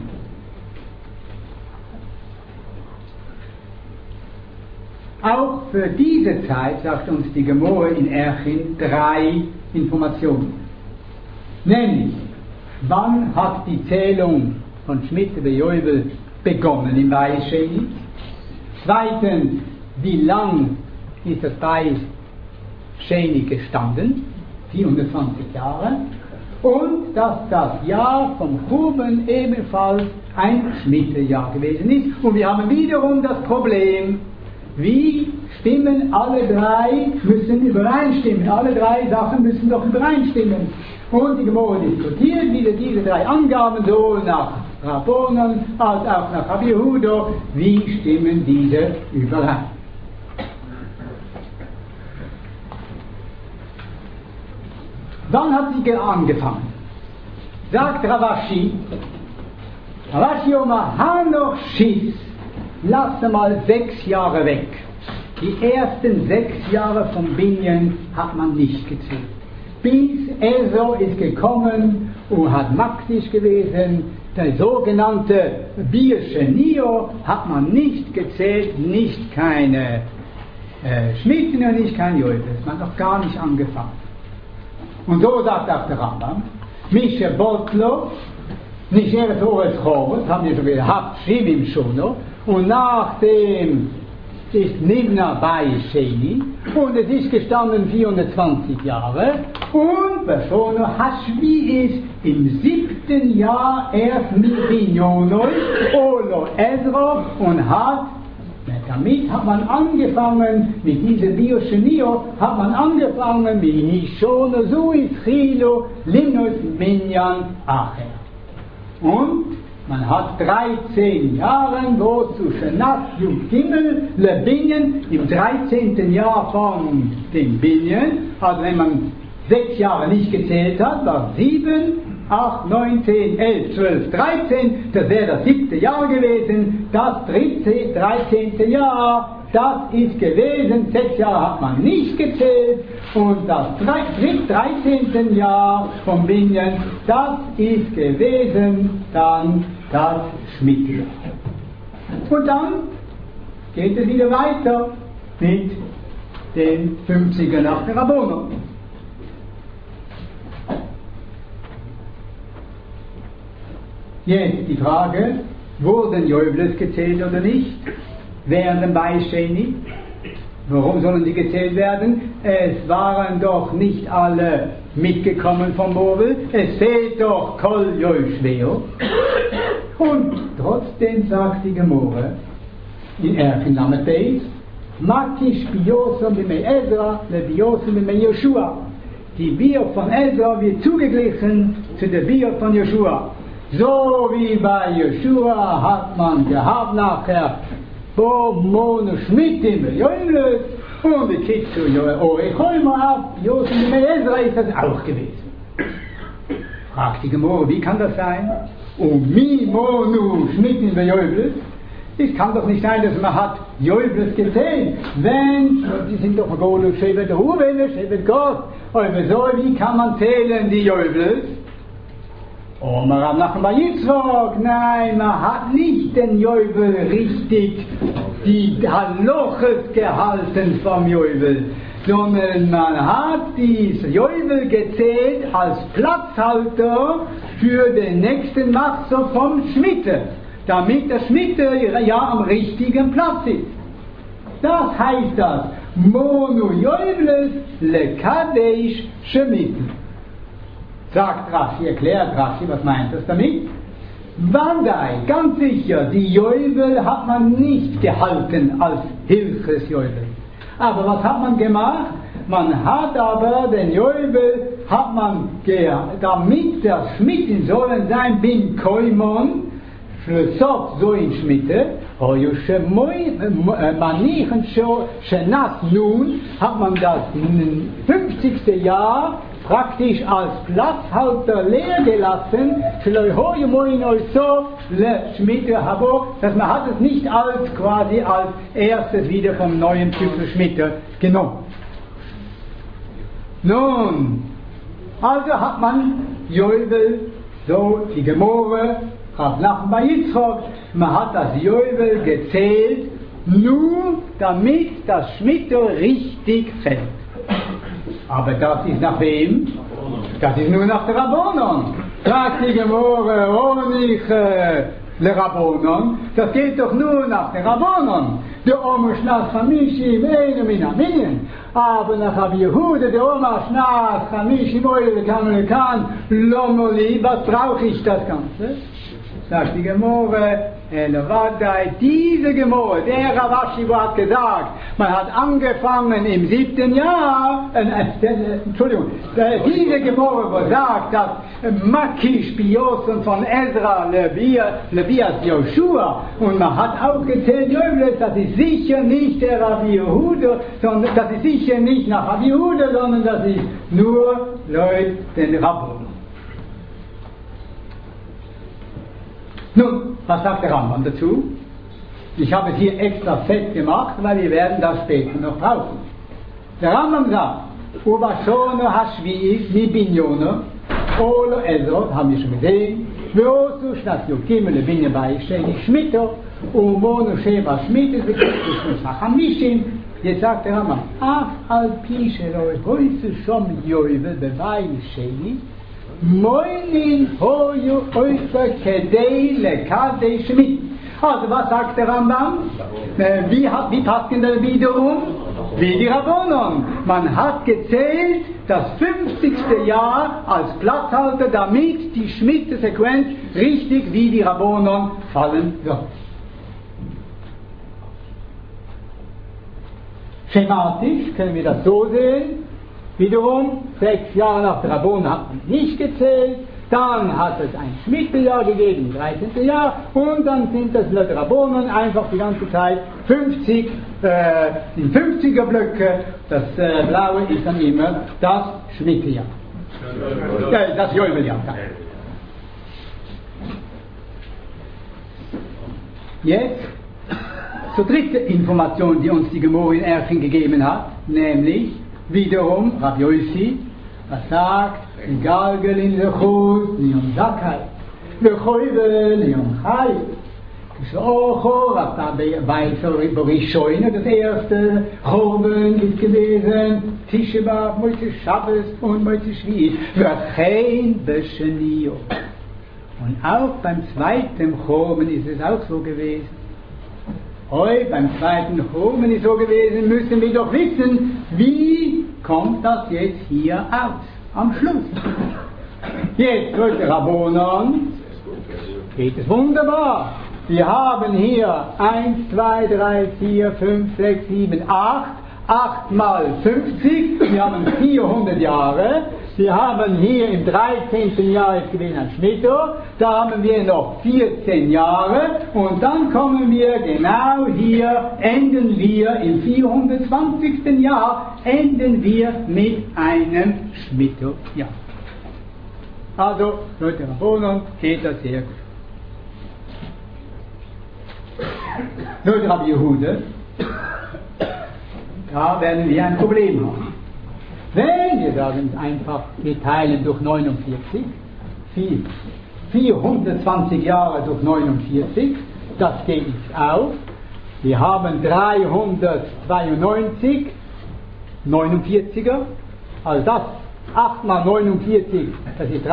Auch für diese Zeit sagt uns die Gemore in Erchin 3 Informationen. Nämlich, wann hat die Zählung von Schmitte bei Joivel begonnen im Bayis Sheni? Zweitens, wie lang ist das Bayis Sheni gestanden? 420 Jahre. Und dass das Jahr vom Churban ebenfalls ein Schmittejahr gewesen ist. Und wir haben wiederum das Problem, wie stimmen alle drei, müssen übereinstimmen. Alle drei Sachen müssen doch übereinstimmen. Und die Gemore diskutiert wieder diese drei Angaben, sowohl nach Rabbonon als auch nach Rabbi Yehuda, wie stimmen diese überein. Wann hat sie angefangen? Sagt Ravashi Oma Hanoch Schiss, lasse mal 6 Jahre weg. Die ersten 6 Jahre vom Binyan hat man nicht gezählt. Bis Ezo ist gekommen und hat Maxis gewesen, der sogenannte Birsche Nio hat man nicht gezählt, nicht keine Schmitten und nicht kein Joivel. Man hat noch gar nicht angefangen. Und so sagt auch der Rambam, Mische Botlo, nicht Eretz Oretz Chorot, haben wir schon gehabt, Shivim Shono, und nachdem ist Nimna Bayis Sheni, und es ist gestanden 420 Jahre, und Bashono Hashvi ist im 7. Jahr erst mit Binyonoi, Olo Ezra, und hat damit hat man angefangen, mit diesem Bioschenio, hat man angefangen mit Hishono Suis Chilo Linus Minyan Acher. Und man hat 13 Jahre, wo zu Shenat Yud Gimel Le Binyan, im 13. Jahr von dem Binyan, also wenn man 6 Jahre nicht gezählt hat, war 7, 8, 9, 10, 11, 12, 13, das wäre das 7. Jahr gewesen, das 13. Jahr, das ist gewesen, 6 Jahre hat man nicht gezählt, und das 13. Jahr vom Binyan, das ist gewesen dann das Schmittjahr. Und dann geht es wieder weiter mit den 50er nach der Rabbonon. Jetzt die Frage, wurden Joivles gezählt oder nicht? Während dem Bayis Sheni? Warum sollen sie gezählt werden? Es waren doch nicht alle mitgekommen vom Bovel. Es fehlt doch Kol Joishveo. Und trotzdem sagt die Gemore in Erchin Lamed Beis, Makish Biosom b'mei Ezra le Biosom b'mei Yoshua. Die Bier von Ezra wird zugeglichen zu der Bier von Joshua. So wie bei Joshua hat man gehabt nachher Bob, Mono, Schmittin, Joiles, und die Kitzu, Orechoima ab, Josim, Ezra ist das auch gewesen. Fragt die Gemore, wie kann das sein? und Mimonu Schmitten bei Jäubles. Es kann doch nicht sein, dass man hat Jäubles gezählt. Wenn, die sind doch Golo, Schäbet Ruben, Schäbet Gott. Aber so, wie kann man zählen die Jäubles? Oh, man hat nach dem Yitzchak. Nein, man hat nicht den Jäubel richtig, die Haloches gehalten vom Jäubel, sondern man hat dies Jäubel gezählt als Platzhalter für den nächsten Machzer vom Schmitte, damit der Schmitte ja am richtigen Platz ist. Das heißt das, Monu Jäubles le Kadesh Shemitten. Sagt Rashi, erklärt Rashi, was meint das damit? Wandai, ganz sicher, die Jäubel hat man nicht gehalten als Hilches Jäubel. Aber was hat man gemacht? Man hat aber den Jäubel, damit der Schmitten sollen sein, bin Koimon, Schlussot so in Schmitte, Manichen Shenas nun, hat man das 50. Jahr praktisch als Platzhalter leer gelassen, dass man hat es nicht als quasi als erstes wieder vom neuen Zyklus Schmitte genommen. Nun, also hat man Jäubel, so die Gemore, nach dem Yitzchak, man hat das Jäubel gezählt, nur damit das Schmitte richtig fällt. Aber das ist nach wem? Das ist nur nach der Rabbonon. Sagt die Gemore, le Rabbonon, das geht doch nur nach der Rabbonon. Der Oma Schnas Chamishim, Eino min Aminien. Aber nach Rabbi Yehuda, der Oma Schnas Chamishim, Oile kan, Lomoli, was brauche ich das Ganze? Sagt die Gemore, diese Gemore, der Ravashi hat gesagt, man hat angefangen im 7. Jahr, diese Gemore, wo sagt, dass Makish Bioson von Ezra, Levias Joshua, und man hat auch gezählt, das ist sicher nicht der Rabbi Yehuda, sondern das ist sicher nicht nach Rabbi Yehuda, sondern das ist nur Leute, den Rabbon. Nun, was sagt der Rambam dazu? Ich habe es hier extra fett gemacht, weil wir werden das später noch brauchen. Der Rambam sagt, Ubashono Hashvi'is mi Binyono, Olo Ezot, haben wir schon gesehen, Veosu Shnas Yokim le Binyabai Sheni Shmito, Umono Sheva Shmito, Vekotus Hachamishim. Jetzt sagt der Rambam, Af al Pisheloi, Hoisu Shom Yoive Bebai Sheni, Moinin hoyu oifer kedei lekadei schmit. Also was sagt der Rambam? Wie passt denn das wiederum? Wie die Rabbonon. Man hat gezählt das 50. Jahr als Platzhalter, damit die Schmitte-Sequenz richtig wie die Rabbonon fallen wird. Schematisch können wir das so sehen. Wiederum, 6 Jahre nach der Rabbonon hat man nicht gezählt, dann hat es ein Schmitteljahr gegeben, im 13. Jahr, und dann sind das laut Rabbonon einfach die ganze Zeit 50, in 50er Blöcke, das blaue ist dann immer das Schmitteljahr. Das Jäubeljahr. Jetzt zur dritten Information, die uns die Gemore in Erchen gegeben hat, nämlich wiederum, Rabbi Yossi, was sagt, Galgel in Lechut, Nion Zakai, Lechoive, Nion Chai, Kishocho, bei Borishoine, das erste Chorben ist gewesen, Tisheba, Moises Shabbos und Moises Shvi, Verchein Beschenio. Und auch beim zweiten Chorben ist es auch so gewesen. Heute beim zweiten Chorben ist so gewesen, müssen wir doch wissen, wie kommt das jetzt hier aus, am Schluss. Jetzt, Leute Rabbonon, geht es wunderbar. Wir haben hier 1, 2, 3, 4, 5, 6, 7, 8, 8 mal 50, wir haben 400 Jahre. Wir haben hier im 13. Jahr jetzt gewesen ein Schmitto, da haben wir noch 14 Jahre und dann kommen wir genau hier, enden wir im 420. Jahr, enden wir mit einem Schmitto-Jahr. Also, Leute Rabbonon, geht das sehr gut. Nur Rabbi Jehude, da werden wir ein Problem haben. Wenn wir sagen einfach, wir teilen durch 49, 420 Jahre durch 49, das geht nicht auf. Wir haben 392 49er, also das 8 mal 49, das ist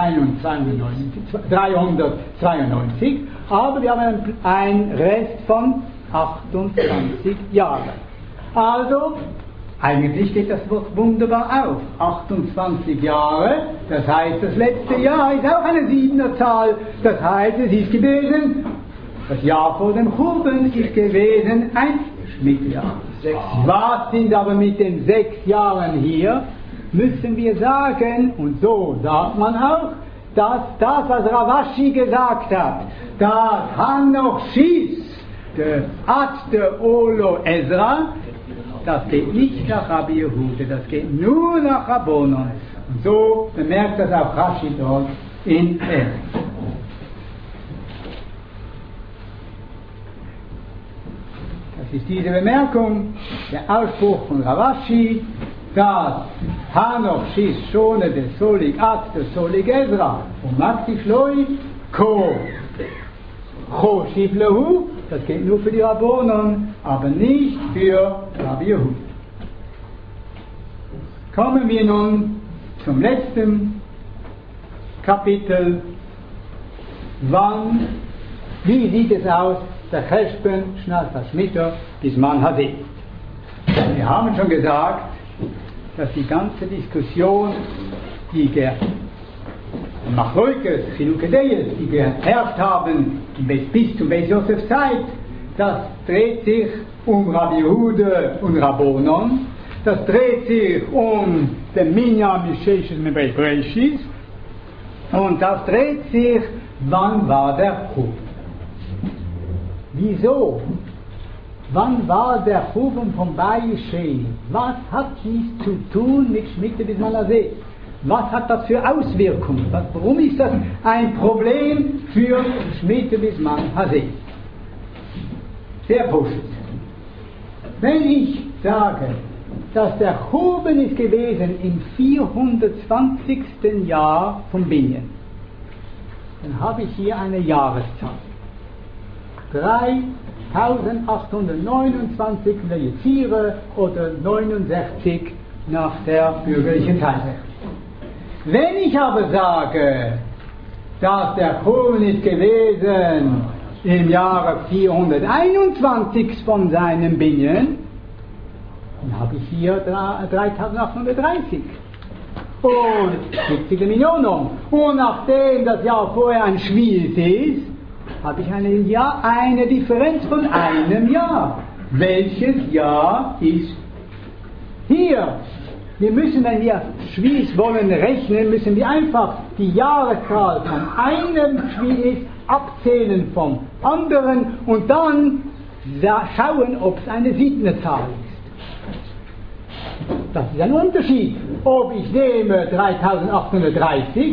392, aber wir haben einen Rest von 28 Jahren. Also, eigentlich geht das wunderbar auf. 28 Jahre, das heißt, das letzte Jahr ist auch eine 7er Zahl. Das heißt, es ist gewesen, das Jahr vor dem Churban ist gewesen ein Schmittjahr. Was sind aber mit den 6 Jahren hier? Müssen wir sagen, und so sagt man auch, dass das, was Ravashi gesagt hat, dass Hanoch Shis, der Ad der Olo Ezra, das geht nicht nach Rabbi Jehude, das geht nur nach Rabbonon. Und so bemerkt das auch Rashi dort in Erz. Das ist diese Bemerkung, der Ausspruch von Ravashi, dass Hanoch Shis Shone de Solig Ad de Solig Ezra und Maxi Shloi Ko Choshiv Lehu, das geht nur für die Rabbonon, aber nicht für Rabbi Jehuda. Kommen wir nun zum letzten Kapitel. Wie sieht es aus, der Cheshben, Shnat Shmita, bis Man Hazeh? Wir haben schon gesagt, dass die ganze Diskussion, die Machloikes, Chilukei, die geherrscht haben bis zu Beis Yosefs Zeit, das dreht sich um Rabbi Jehude und Rabbonon, das dreht sich um den Minyan Misheishis Mebei Breishis und das dreht sich, wann war der Churban? Wieso? Wann war der Churban von Bayesheni? Was hat dies zu tun mit Schmitte bis Man Hazeh? Was hat das für Auswirkungen? Warum ist das ein Problem für Schmitte bis Man Hazeh? Sehr positiv. Wenn ich sage, dass der Churban ist gewesen im 420. Jahr von Binyan, dann habe ich hier eine Jahreszahl. 3829 in der Yetzire oder 69 nach der bürgerlichen Zeitrechnung. Wenn ich aber sage, dass der Churban ist gewesen im Jahre 421 von seinem Binyan, dann habe ich hier 3830 und 70 Millionen. Und nachdem das Jahr vorher ein Schwiez ist, habe ich eine Differenz von einem Jahr. Welches Jahr ist hier? Wir müssen, wenn wir Schwiez wollen rechnen, müssen wir einfach die Jahreszahl von einem Schwiez abzählen vom anderen und dann schauen, ob es eine 7. Zahl ist. Das ist ein Unterschied, ob ich nehme 3830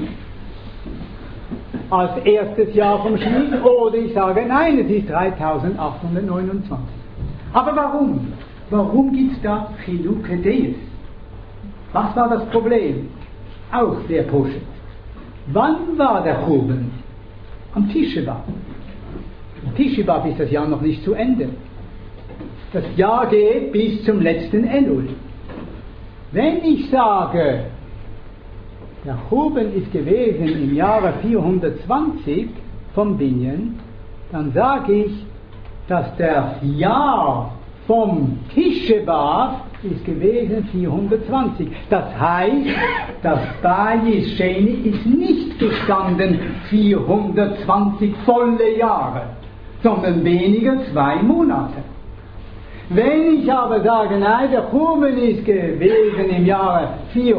als erstes Jahr vom Schwiez oder ich sage, nein, es ist 3829. Aber warum? Warum gibt es da Chilukei Deis? Was war das Problem? Auch sehr poschet. Wann war der Churban? Am Tisha B'Av. Am Tisha B'Av ist das Jahr noch nicht zu Ende. Das Jahr geht bis zum letzten Elul. Wenn ich sage, der Churban ist gewesen im Jahre 420 vom Binyan, dann sage ich, dass das Jahr vom Tisha B'Av ist gewesen 420. Das heißt, das Bayesheni ist nicht gestanden 420 volle Jahre, sondern weniger 2 Monate. Wenn ich aber sage, nein, der Churban ist gewesen im Jahre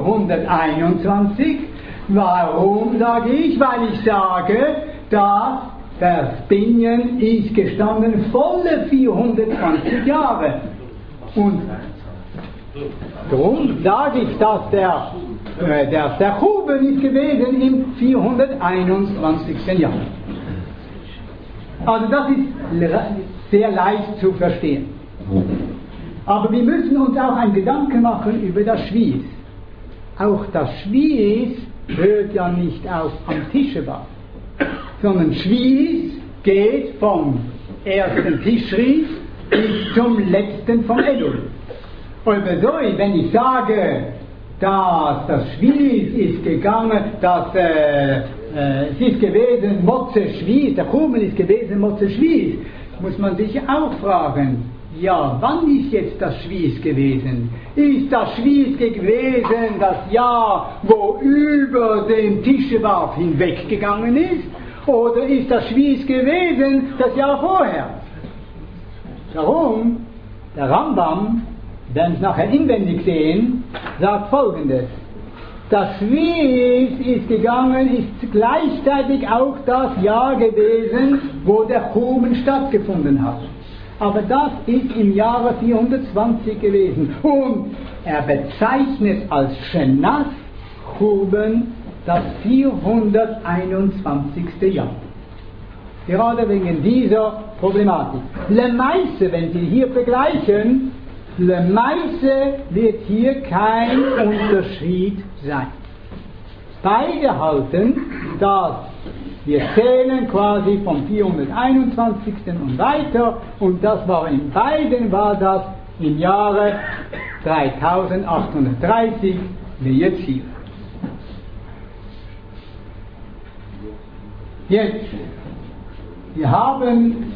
421, warum sage ich? Weil ich sage, dass das Binyan ist gestanden volle 420 Jahre. Und darum sage ich, dass der Churban ist gewesen im 421. Jahr. Also das ist sehr leicht zu verstehen. Aber wir müssen uns auch einen Gedanken machen über das Schwieß. Auch das Schwieß hört ja nicht auf am Tischebar, sondern Schwieß geht vom ersten Tischri bis zum letzten vom Elul. Und wenn ich sage, dass das Schwieß ist gegangen, dass es ist gewesen Motze Schwieß, der Chumen ist gewesen Motze Schwieß, muss man sich auch fragen, ja, wann ist jetzt das Schwieß gewesen? Ist das Schwieß gewesen das Jahr, wo über den Tischewarf hinweggegangen ist? Oder ist das Schwieß gewesen das Jahr vorher? Darum, der Rambam, wenn wir nachher inwendig sehen, sagt Folgendes. Das Schwieß ist gegangen, ist gleichzeitig auch das Jahr gewesen, wo der Chumen stattgefunden hat. Aber das ist im Jahre 420 gewesen. Und er bezeichnet als Shenas Chumen das 421. Jahr. Gerade wegen dieser Problematik. Le Meise, wenn Sie hier vergleichen, Le Meise wird hier kein Unterschied sein. Beide halten, dass wir zählen quasi vom 421. und weiter, und das war in beiden war das im Jahre 3830, wie jetzt hier. Jetzt, wir haben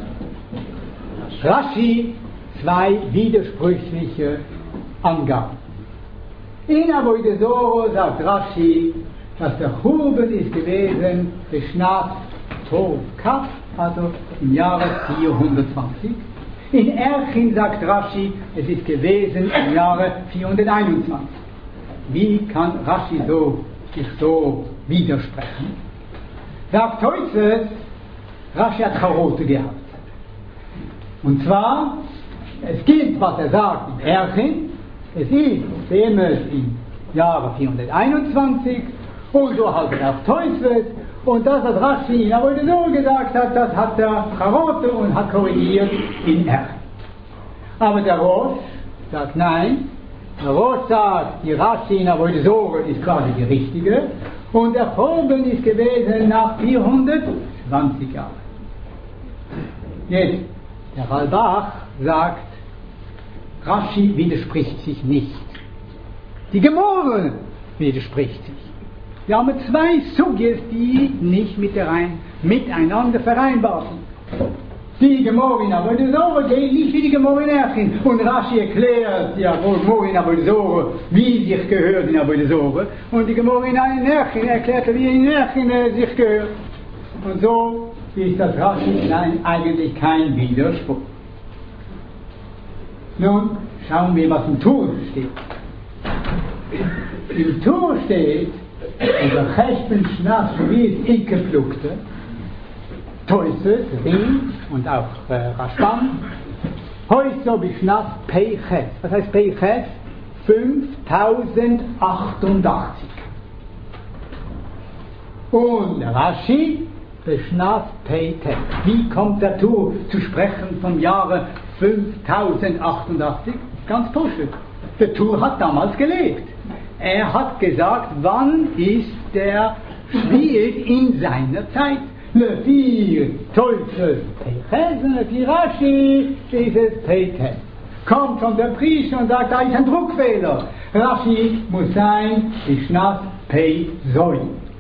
Rashi zwei widersprüchliche Angaben. In Avodah Zorah sagt Rashi, dass der Chuben ist gewesen B'Shnat Tov Kaf, also im Jahre 420. In Erchin sagt Rashi, es ist gewesen im Jahre 421. Wie kann Rashi sich so widersprechen? Sagt heute, Rashi hat Charote gehabt. Und zwar, es gilt, was er sagt im Erchin, es ist damals im Jahre 421, und so halt auch Teufels, und das, was Rashi in Avodah Zorah gesagt hat, das hat der Charote und hat korrigiert in Erchin. Aber der Rosh sagt nein, der Rosh sagt, die Rashi in Avodah Zorah ist quasi die richtige, und der Chuben ist gewesen nach 420 Jahren. Jetzt, der Ralbach sagt, Rashi widerspricht sich nicht. Die Gemorre widerspricht sich. Wir haben zwei Sugges, die nicht miteinander vereinbar sind. Die Gemorre in Avodah Zorah geht nicht wie die Gemorre in Erchin. Und Rashi erklärt ja Gemorre in Avodah Zorah, wie sich gehört in Avodah Zorah. Und die Gemorre in Erchin erklärt, wie in Erchin sich gehört. Und so ist das Rashi eigentlich kein Widerspruch. Nun schauen wir, was im Tur steht. Im Tur steht, unter Cheshben Shnas Shvi'is Ikkeplukte, Toises, Ring und auch Rashbam, Hoyso B'Shnas Peiches. Was heißt Peiches? 5088. Und der Rashi B'Shnas Peiches. Wie kommt der Tur zu sprechen vom Jahre 5088? Ganz puschig. Der Tur hat damals gelebt. Er hat gesagt, wann ist der Schwierig in seiner Zeit. Le Fir Teufel Peiches und Le Fir Rashi ist es Peiches. Kommt von der Priester und sagt, da ist ein Druckfehler. Rashi muss sein, B'Shnas Pei Zoi.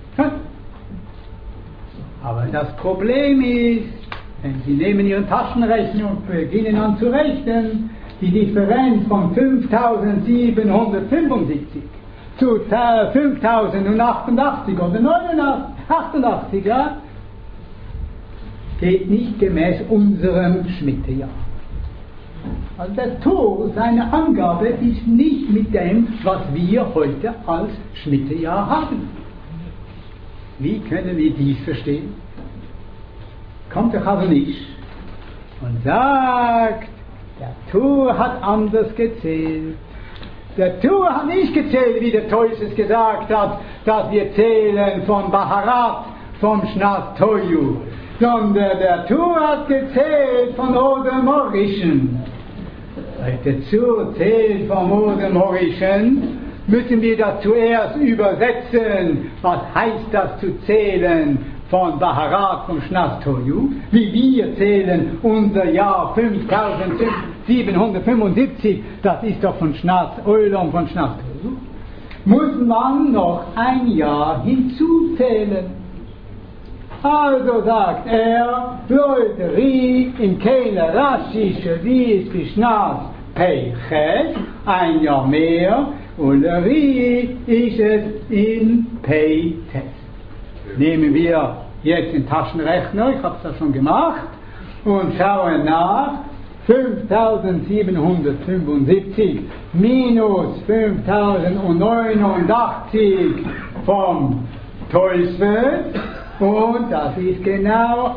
Aber das Problem ist, wenn Sie nehmen Ihren Taschenrechner und beginnen an zu rechnen, die Differenz von 5775 zu 5088 oder 89, ja, geht nicht gemäß unserem Schmittejahr. Also der Tur, seine Angabe ist nicht mit dem, was wir heute als Schmittejahr haben. Wie können wir dies verstehen? Kommt doch also nicht und sagt, der Tur hat anders gezählt. Der Tur hat nicht gezählt, wie der Teus es gesagt hat, dass wir zählen von Baharat vom Schnastoju, sondern der Tur hat gezählt von Odemorischen. Der Tur zählt vom Odemorischen, müssen wir das zuerst übersetzen. Was heißt das zu zählen von Baharat, vom Schnastoju? Wie wir zählen unser Jahr 5775, das ist doch von Schnas-Oilom, von Schnastoju. Muss man noch ein Jahr hinzuzählen. Also sagt er, Leute, Ri im Kehle Raschische, wie ist Bishnas Peichet, ein Jahr mehr, und Ri ist es in Peites. Nehmen wir jetzt den Taschenrechner, ich habe es ja schon gemacht, und schauen nach. 5775 minus 5089 vom Teufel, und das ist genau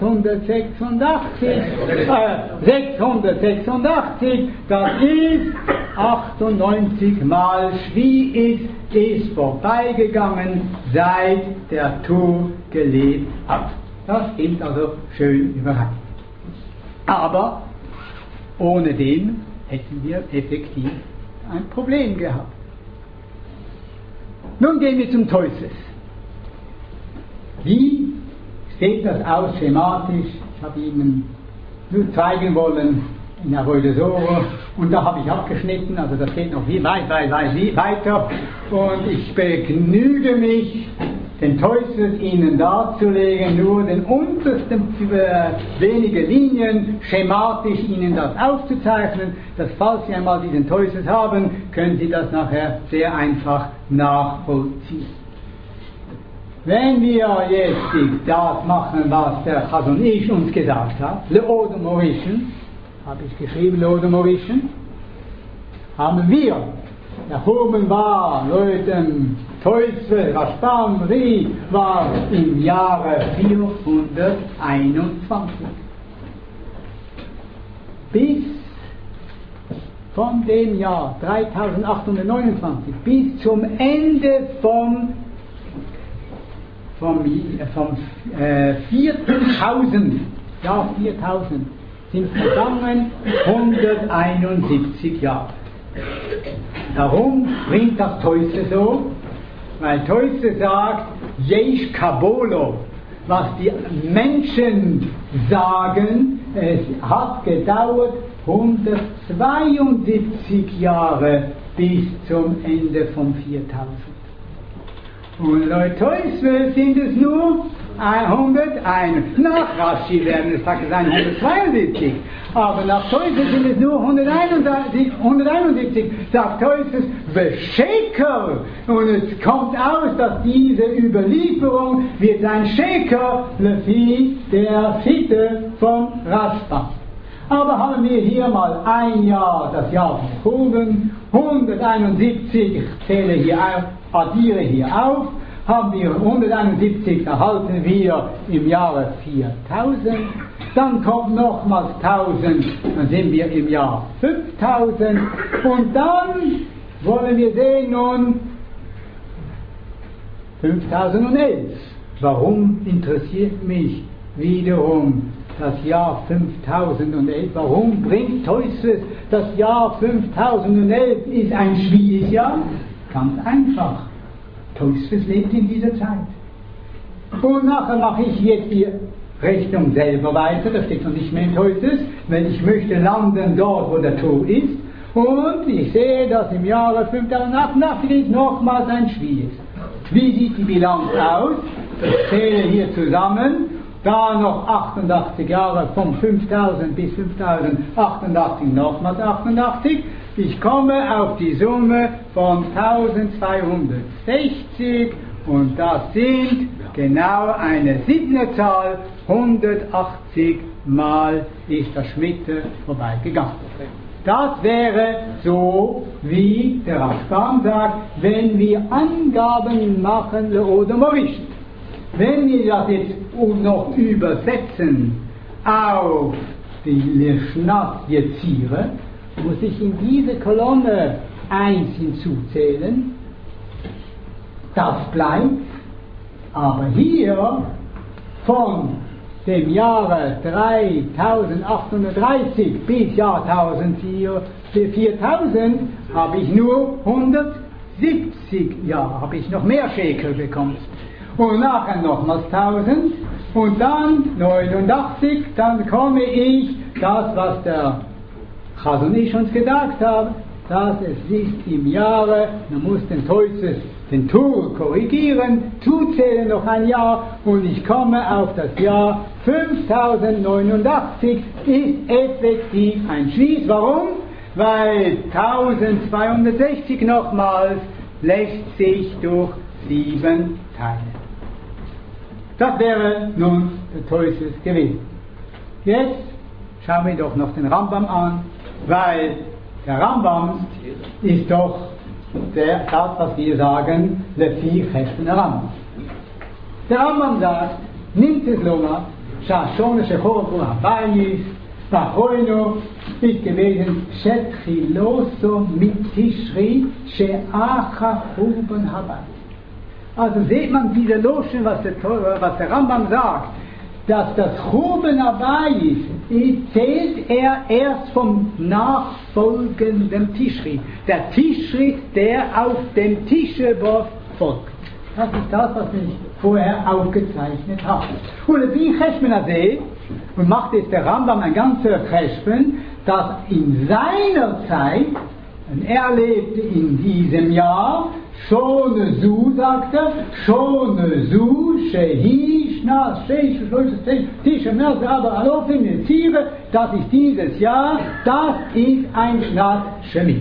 686, das ist 98 Mal Schwi ist vorbeigegangen, seit der Tur gelebt hat. Das stimmt also schön überein. Aber ohne den hätten wir effektiv ein Problem gehabt. Nun gehen wir zum Teuses. Wie steht das aus schematisch? Ich habe Ihnen nur zeigen wollen in der Rödesore, und da habe ich abgeschnitten, also das geht noch weiter, und ich begnüge mich, den Teuses Ihnen darzulegen, nur den untersten wenige Linien schematisch Ihnen das aufzuzeichnen, dass falls Sie einmal diesen Teuses haben, können Sie das nachher sehr einfach nachvollziehen. Wenn wir jetzt das machen, was der Chazon Ish uns gesagt hat, Leodemorischen, habe ich geschrieben, Leodemorischen, haben wir, der oben war, Leute, Teufel, Rashbam, Ri, war im Jahre 421. Bis von dem Jahr 3829 bis zum Ende vom 4000, Jahr 4000, sind vergangen 171 Jahre. Darum bringt das Teuse so, weil Teuse sagt, Yesh Kabolo, was die Menschen sagen, es hat gedauert 172 Jahre bis zum Ende von 4000. Und laut Teuse sind es nur 101. Nach Rashi werden es sein 172. Aber nach Teuse sind es nur 171. Sagt Teuse, Sheker. Und es kommt aus, dass diese Überlieferung wird ein Sheker, Lefi, der Sitte vom Rashbam. Aber haben wir hier mal ein Jahr, das Jahr von Churban, 171, ich zähle hier auf, addiere hier auf, haben wir 171, erhalten wir im Jahre 4000, dann kommt nochmals 1000, dann sind wir im Jahr 5000, und dann wollen wir sehen nun 5011. Warum interessiert mich wiederum das Jahr 5011? Warum bringt Teuses das Jahr 5011 ist ein schwieriges Jahr? Ganz einfach. Teuses lebt in dieser Zeit. Und nachher mache ich jetzt die Rechnung selber weiter, das steht noch nicht mehr in Teuses, wenn ich möchte landen dort, wo der Tor ist, und ich sehe, dass im Jahre 5088 ist nochmals ein schwieriges. Wie sieht die Bilanz aus? Ich zähle hier zusammen. Da noch 88 Jahre, von 5000 bis 5088 nochmals 88. Ich komme auf die Summe von 1260, und das sind genau eine 7er Zahl, 180 Mal ist der Schmitte vorbeigegangen. Das wäre so, wie der Rashbam sagt, wenn wir Angaben machen oder Morischen. Wenn wir das jetzt noch übersetzen auf die Lishnas Yetzire, muss ich in diese Kolonne 1 hinzuzählen. Das bleibt Aber hier von dem Jahre 3830 bis Jahr 4000 habe ich nur 170 Jahre, habe ich noch mehr Schekel bekommen. Und nachher nochmals 1000 und dann 89, dann komme ich, das was der Chazon Ish uns gesagt hat, dass es ist im Jahre, man muss den Tur korrigieren, zuzählen noch ein Jahr und ich komme auf das Jahr 5089, ist effektiv ein Schwieß. Warum? Weil 1260 nochmals lässt sich durch 7 teilen. Das wäre nun der Toises gewesen. Jetzt schauen wir doch noch den Rambam an, weil der Rambam ist doch das, was wir sagen, Lefi Cheshbon Rambam. Der Rambam sagt, nimmt es Loma, Shashone Shechoru Habayis, Vachoino, ist gewesen, Shetchiloso mit Tishri, Sheacha Huben Habayis. Also seht man diese Loschen, was der Rambam sagt, dass das Chuben Habayis zählt er erst vom nachfolgenden Tischri. Der Tischri, der auf dem Tischebov folgt. Das ist das, was ich vorher aufgezeichnet habe. Und wie Cheshbon Hazeh, und macht jetzt der Rambam ein ganzer Cheshbon, dass in seiner Zeit, und er lebte in diesem Jahr, Shone Zu, sagt er, Shone Zu, Shehi, Shnas, Sheish, Tisha, Merse, aber Alofim, Yetzire, das ist dieses Jahr, das ist ein Shnat Shemit.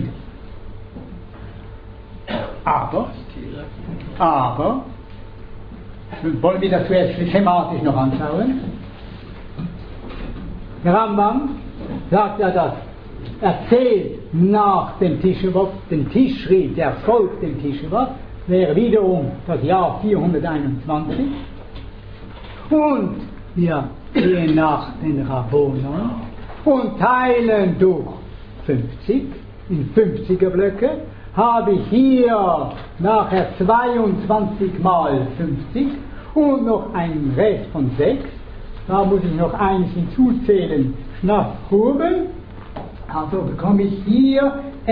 Aber, wollen wir das zuerst schematisch noch anschauen? Der Rambam sagt ja, dass erzählt nach dem Tischewov, den Tischri, der folgt dem Tischewov, wäre wiederum das Jahr 421. Und wir gehen nach den Rabbonon und teilen durch 50, in 50er Blöcke, habe ich hier nachher 22 mal 50 und noch einen Rest von 6. Da muss ich noch eins hinzuzählen, Schnafruben. Also bekomme ich hier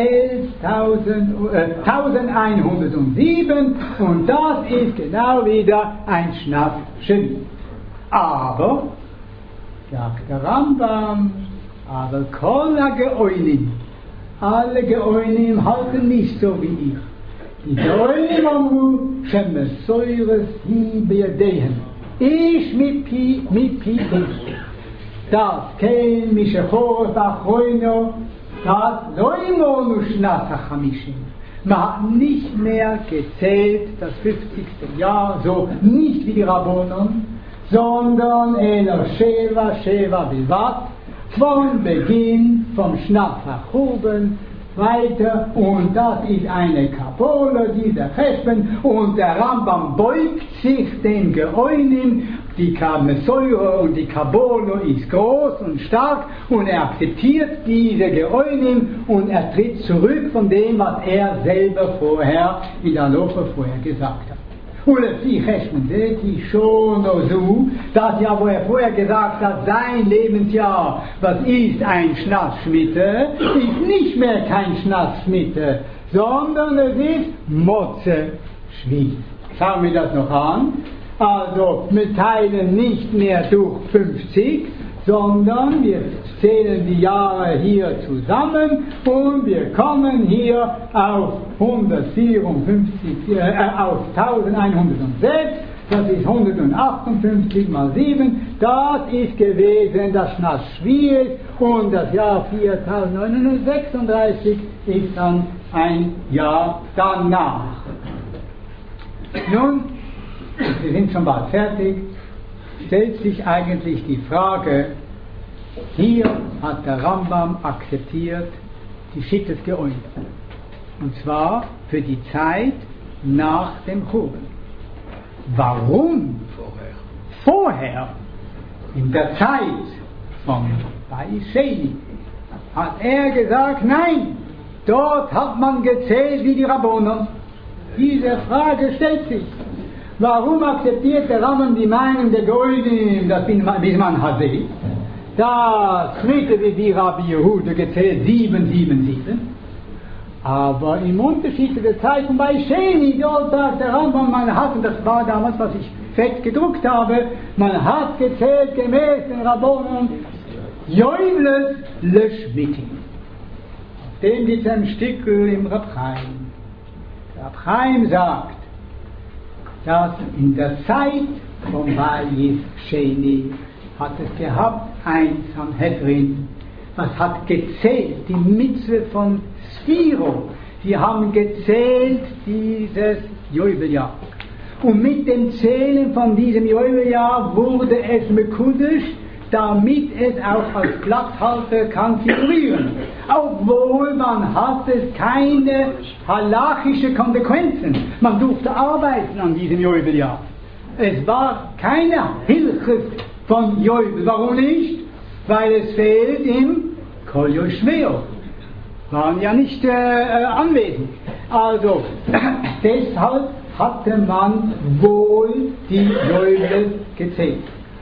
11.107 und das ist genau wieder ein Schnappchen. Aber, sagt der Rambam, aber alle Geoinim halten nicht so wie ich. Die Geoinim amru, Shemesoires hi beyadehen. Ich mit Pi ich. Das kein Mishachor Vachoino, das Loimonu Shnat HaChamishim. Man hat nicht mehr gezählt das 50. Jahr, so nicht wie die Rabbonon, sondern Elo Sheva Bilvat, vom Beginn vom Shnat HaChuben weiter, und das ist eine Kabole, dieser Cheshbon, und der Rambam beugt sich den Geoinim. Die Mesoire und die Kabolo ist groß und stark und er akzeptiert diese Geoinim und er tritt zurück von dem, was er selber vorher in der Loche vorher gesagt hat. Und die Cheshbon seht ihr schon so, das Jahr, wo er vorher gesagt hat, sein Lebensjahr, was ist ein Schnatzschmitte, ist nicht mehr kein Schnatzschmitte, sondern es ist Motze Schwiez. Schauen wir das noch an. Also, wir teilen nicht mehr durch 50, sondern wir zählen die Jahre hier zusammen und wir kommen hier auf 1106, das ist 158 mal 7, das ist gewesen das Schnas Schwierig und das Jahr 4936 ist dann ein Jahr danach. Nun, wir sind schon bald fertig, stellt sich eigentlich die Frage, hier hat der Rambam akzeptiert die Schittes Geoinim. Und zwar für die Zeit nach dem Chuben. Warum? Vorher, in der Zeit von Baisheni, hat er gesagt, nein, dort hat man gezählt wie die Rabbonon. Diese Frage stellt sich. Warum akzeptiert der Rambam die Meinung der Goyim, dass bis man Hazeh, das Schmitte wie die Rabbi Yehuda gezählt 777, aber im Unterschied zu der Zeit von bei Sheni, dort sagt der Rambam, man hat, und das war damals, was ich fett gedruckt habe, man hat gezählt gemäß den Rabbonen Joivles le Shmitim. Auf dem gibt es ein Stück im Rab Chaim. Der Rab Chaim sagt, dass in der Zeit von Bayis Sheni hat es gehabt ein Sanhedrin, was hat gezählt, die Mitzwe von Sphiro. Sie haben gezählt dieses Joveljahr. Und mit dem Zählen von diesem Joveljahr wurde es mekudisch, damit es auch als Platzhalter kann figurieren. Obwohl man hatte keine halachische Konsequenzen. Man durfte arbeiten an diesem Joveljahr. Es war keine Hilfe von Jovel. Warum nicht? Weil es fehlt im Kol Yoshveo. Waren ja nicht anwesend. Also, deshalb hatte man wohl die Jovel gezählt.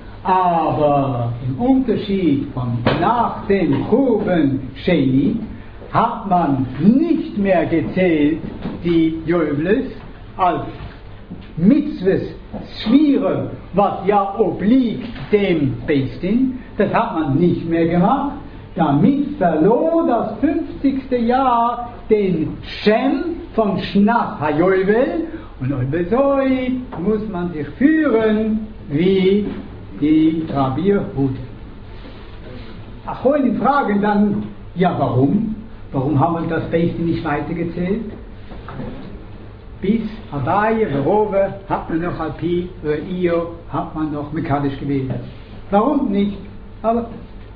Aber im Unterschied von nach dem Churban Sheni hat man nicht mehr gezählt die Joveles als Mitzvahs Schwire, was ja obliegt dem Beis-Din, das hat man nicht mehr gemacht. Damit verlor das 50. Jahr den Shem von Shnat HaYovel und Obesoi muss man sich führen wie die Rabbi Yehuda. Achoi, die fragen dann, ja warum? Warum haben wir das Beis-Din nicht weitergezählt? Bis Abaye, Verove, hat man noch Alpi, Re'io, hat man noch Mekadisch gewählt. Warum nicht? Aber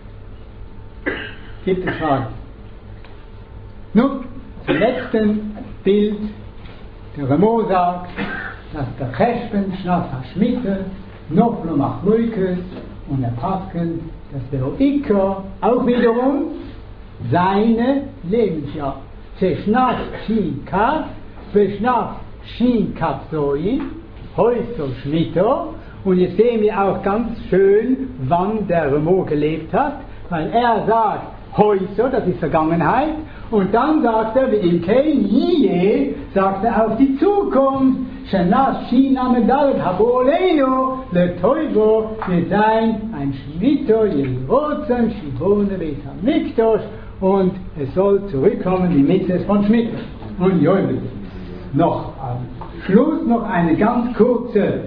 gibt es Fragen. Nun, zum letzten Bild. Der Remo sagt, dass der Cheshben Shnat HaShmita Noflo Machloikes und der Pasken, dass der Iker auch wiederum seine Lebensjahr Shnat Shin Kaf Shnat Shin Kapsoi Heuso Shmito, und jetzt sehen wir auch ganz schön, wann der Remo gelebt hat, weil er sagt Heuso, das ist Vergangenheit, und dann sagt er, wie im Kein Yie, sagt er auf die Zukunft, Shanas Shina Medalet Haboleino, Le Toivo, wir sein ein Shmito, Yerotzen, Shibone, Vesam Mikdosh, und es soll zurückkommen, die Mitzvahs von Schmidt und Jovel. Noch am Schluss noch eine ganz kurze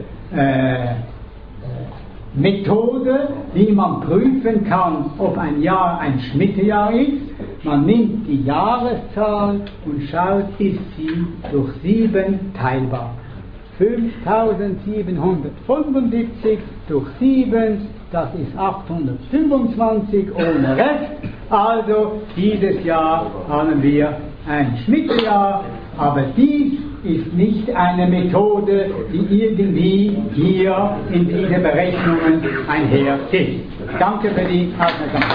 Methode, wie man prüfen kann, ob ein Jahr ein Schmittejahr ist. Man nimmt die Jahreszahl und schaut, ist sie durch 7 teilbar. 5775 durch 7, das ist 825 ohne Rest. Also dieses Jahr haben wir ein Schmittejahr, aber dies ist nicht eine Methode, die irgendwie hier in diese Berechnungen einhergeht. Danke für die Aufmerksamkeit.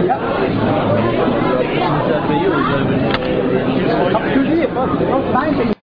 Zwei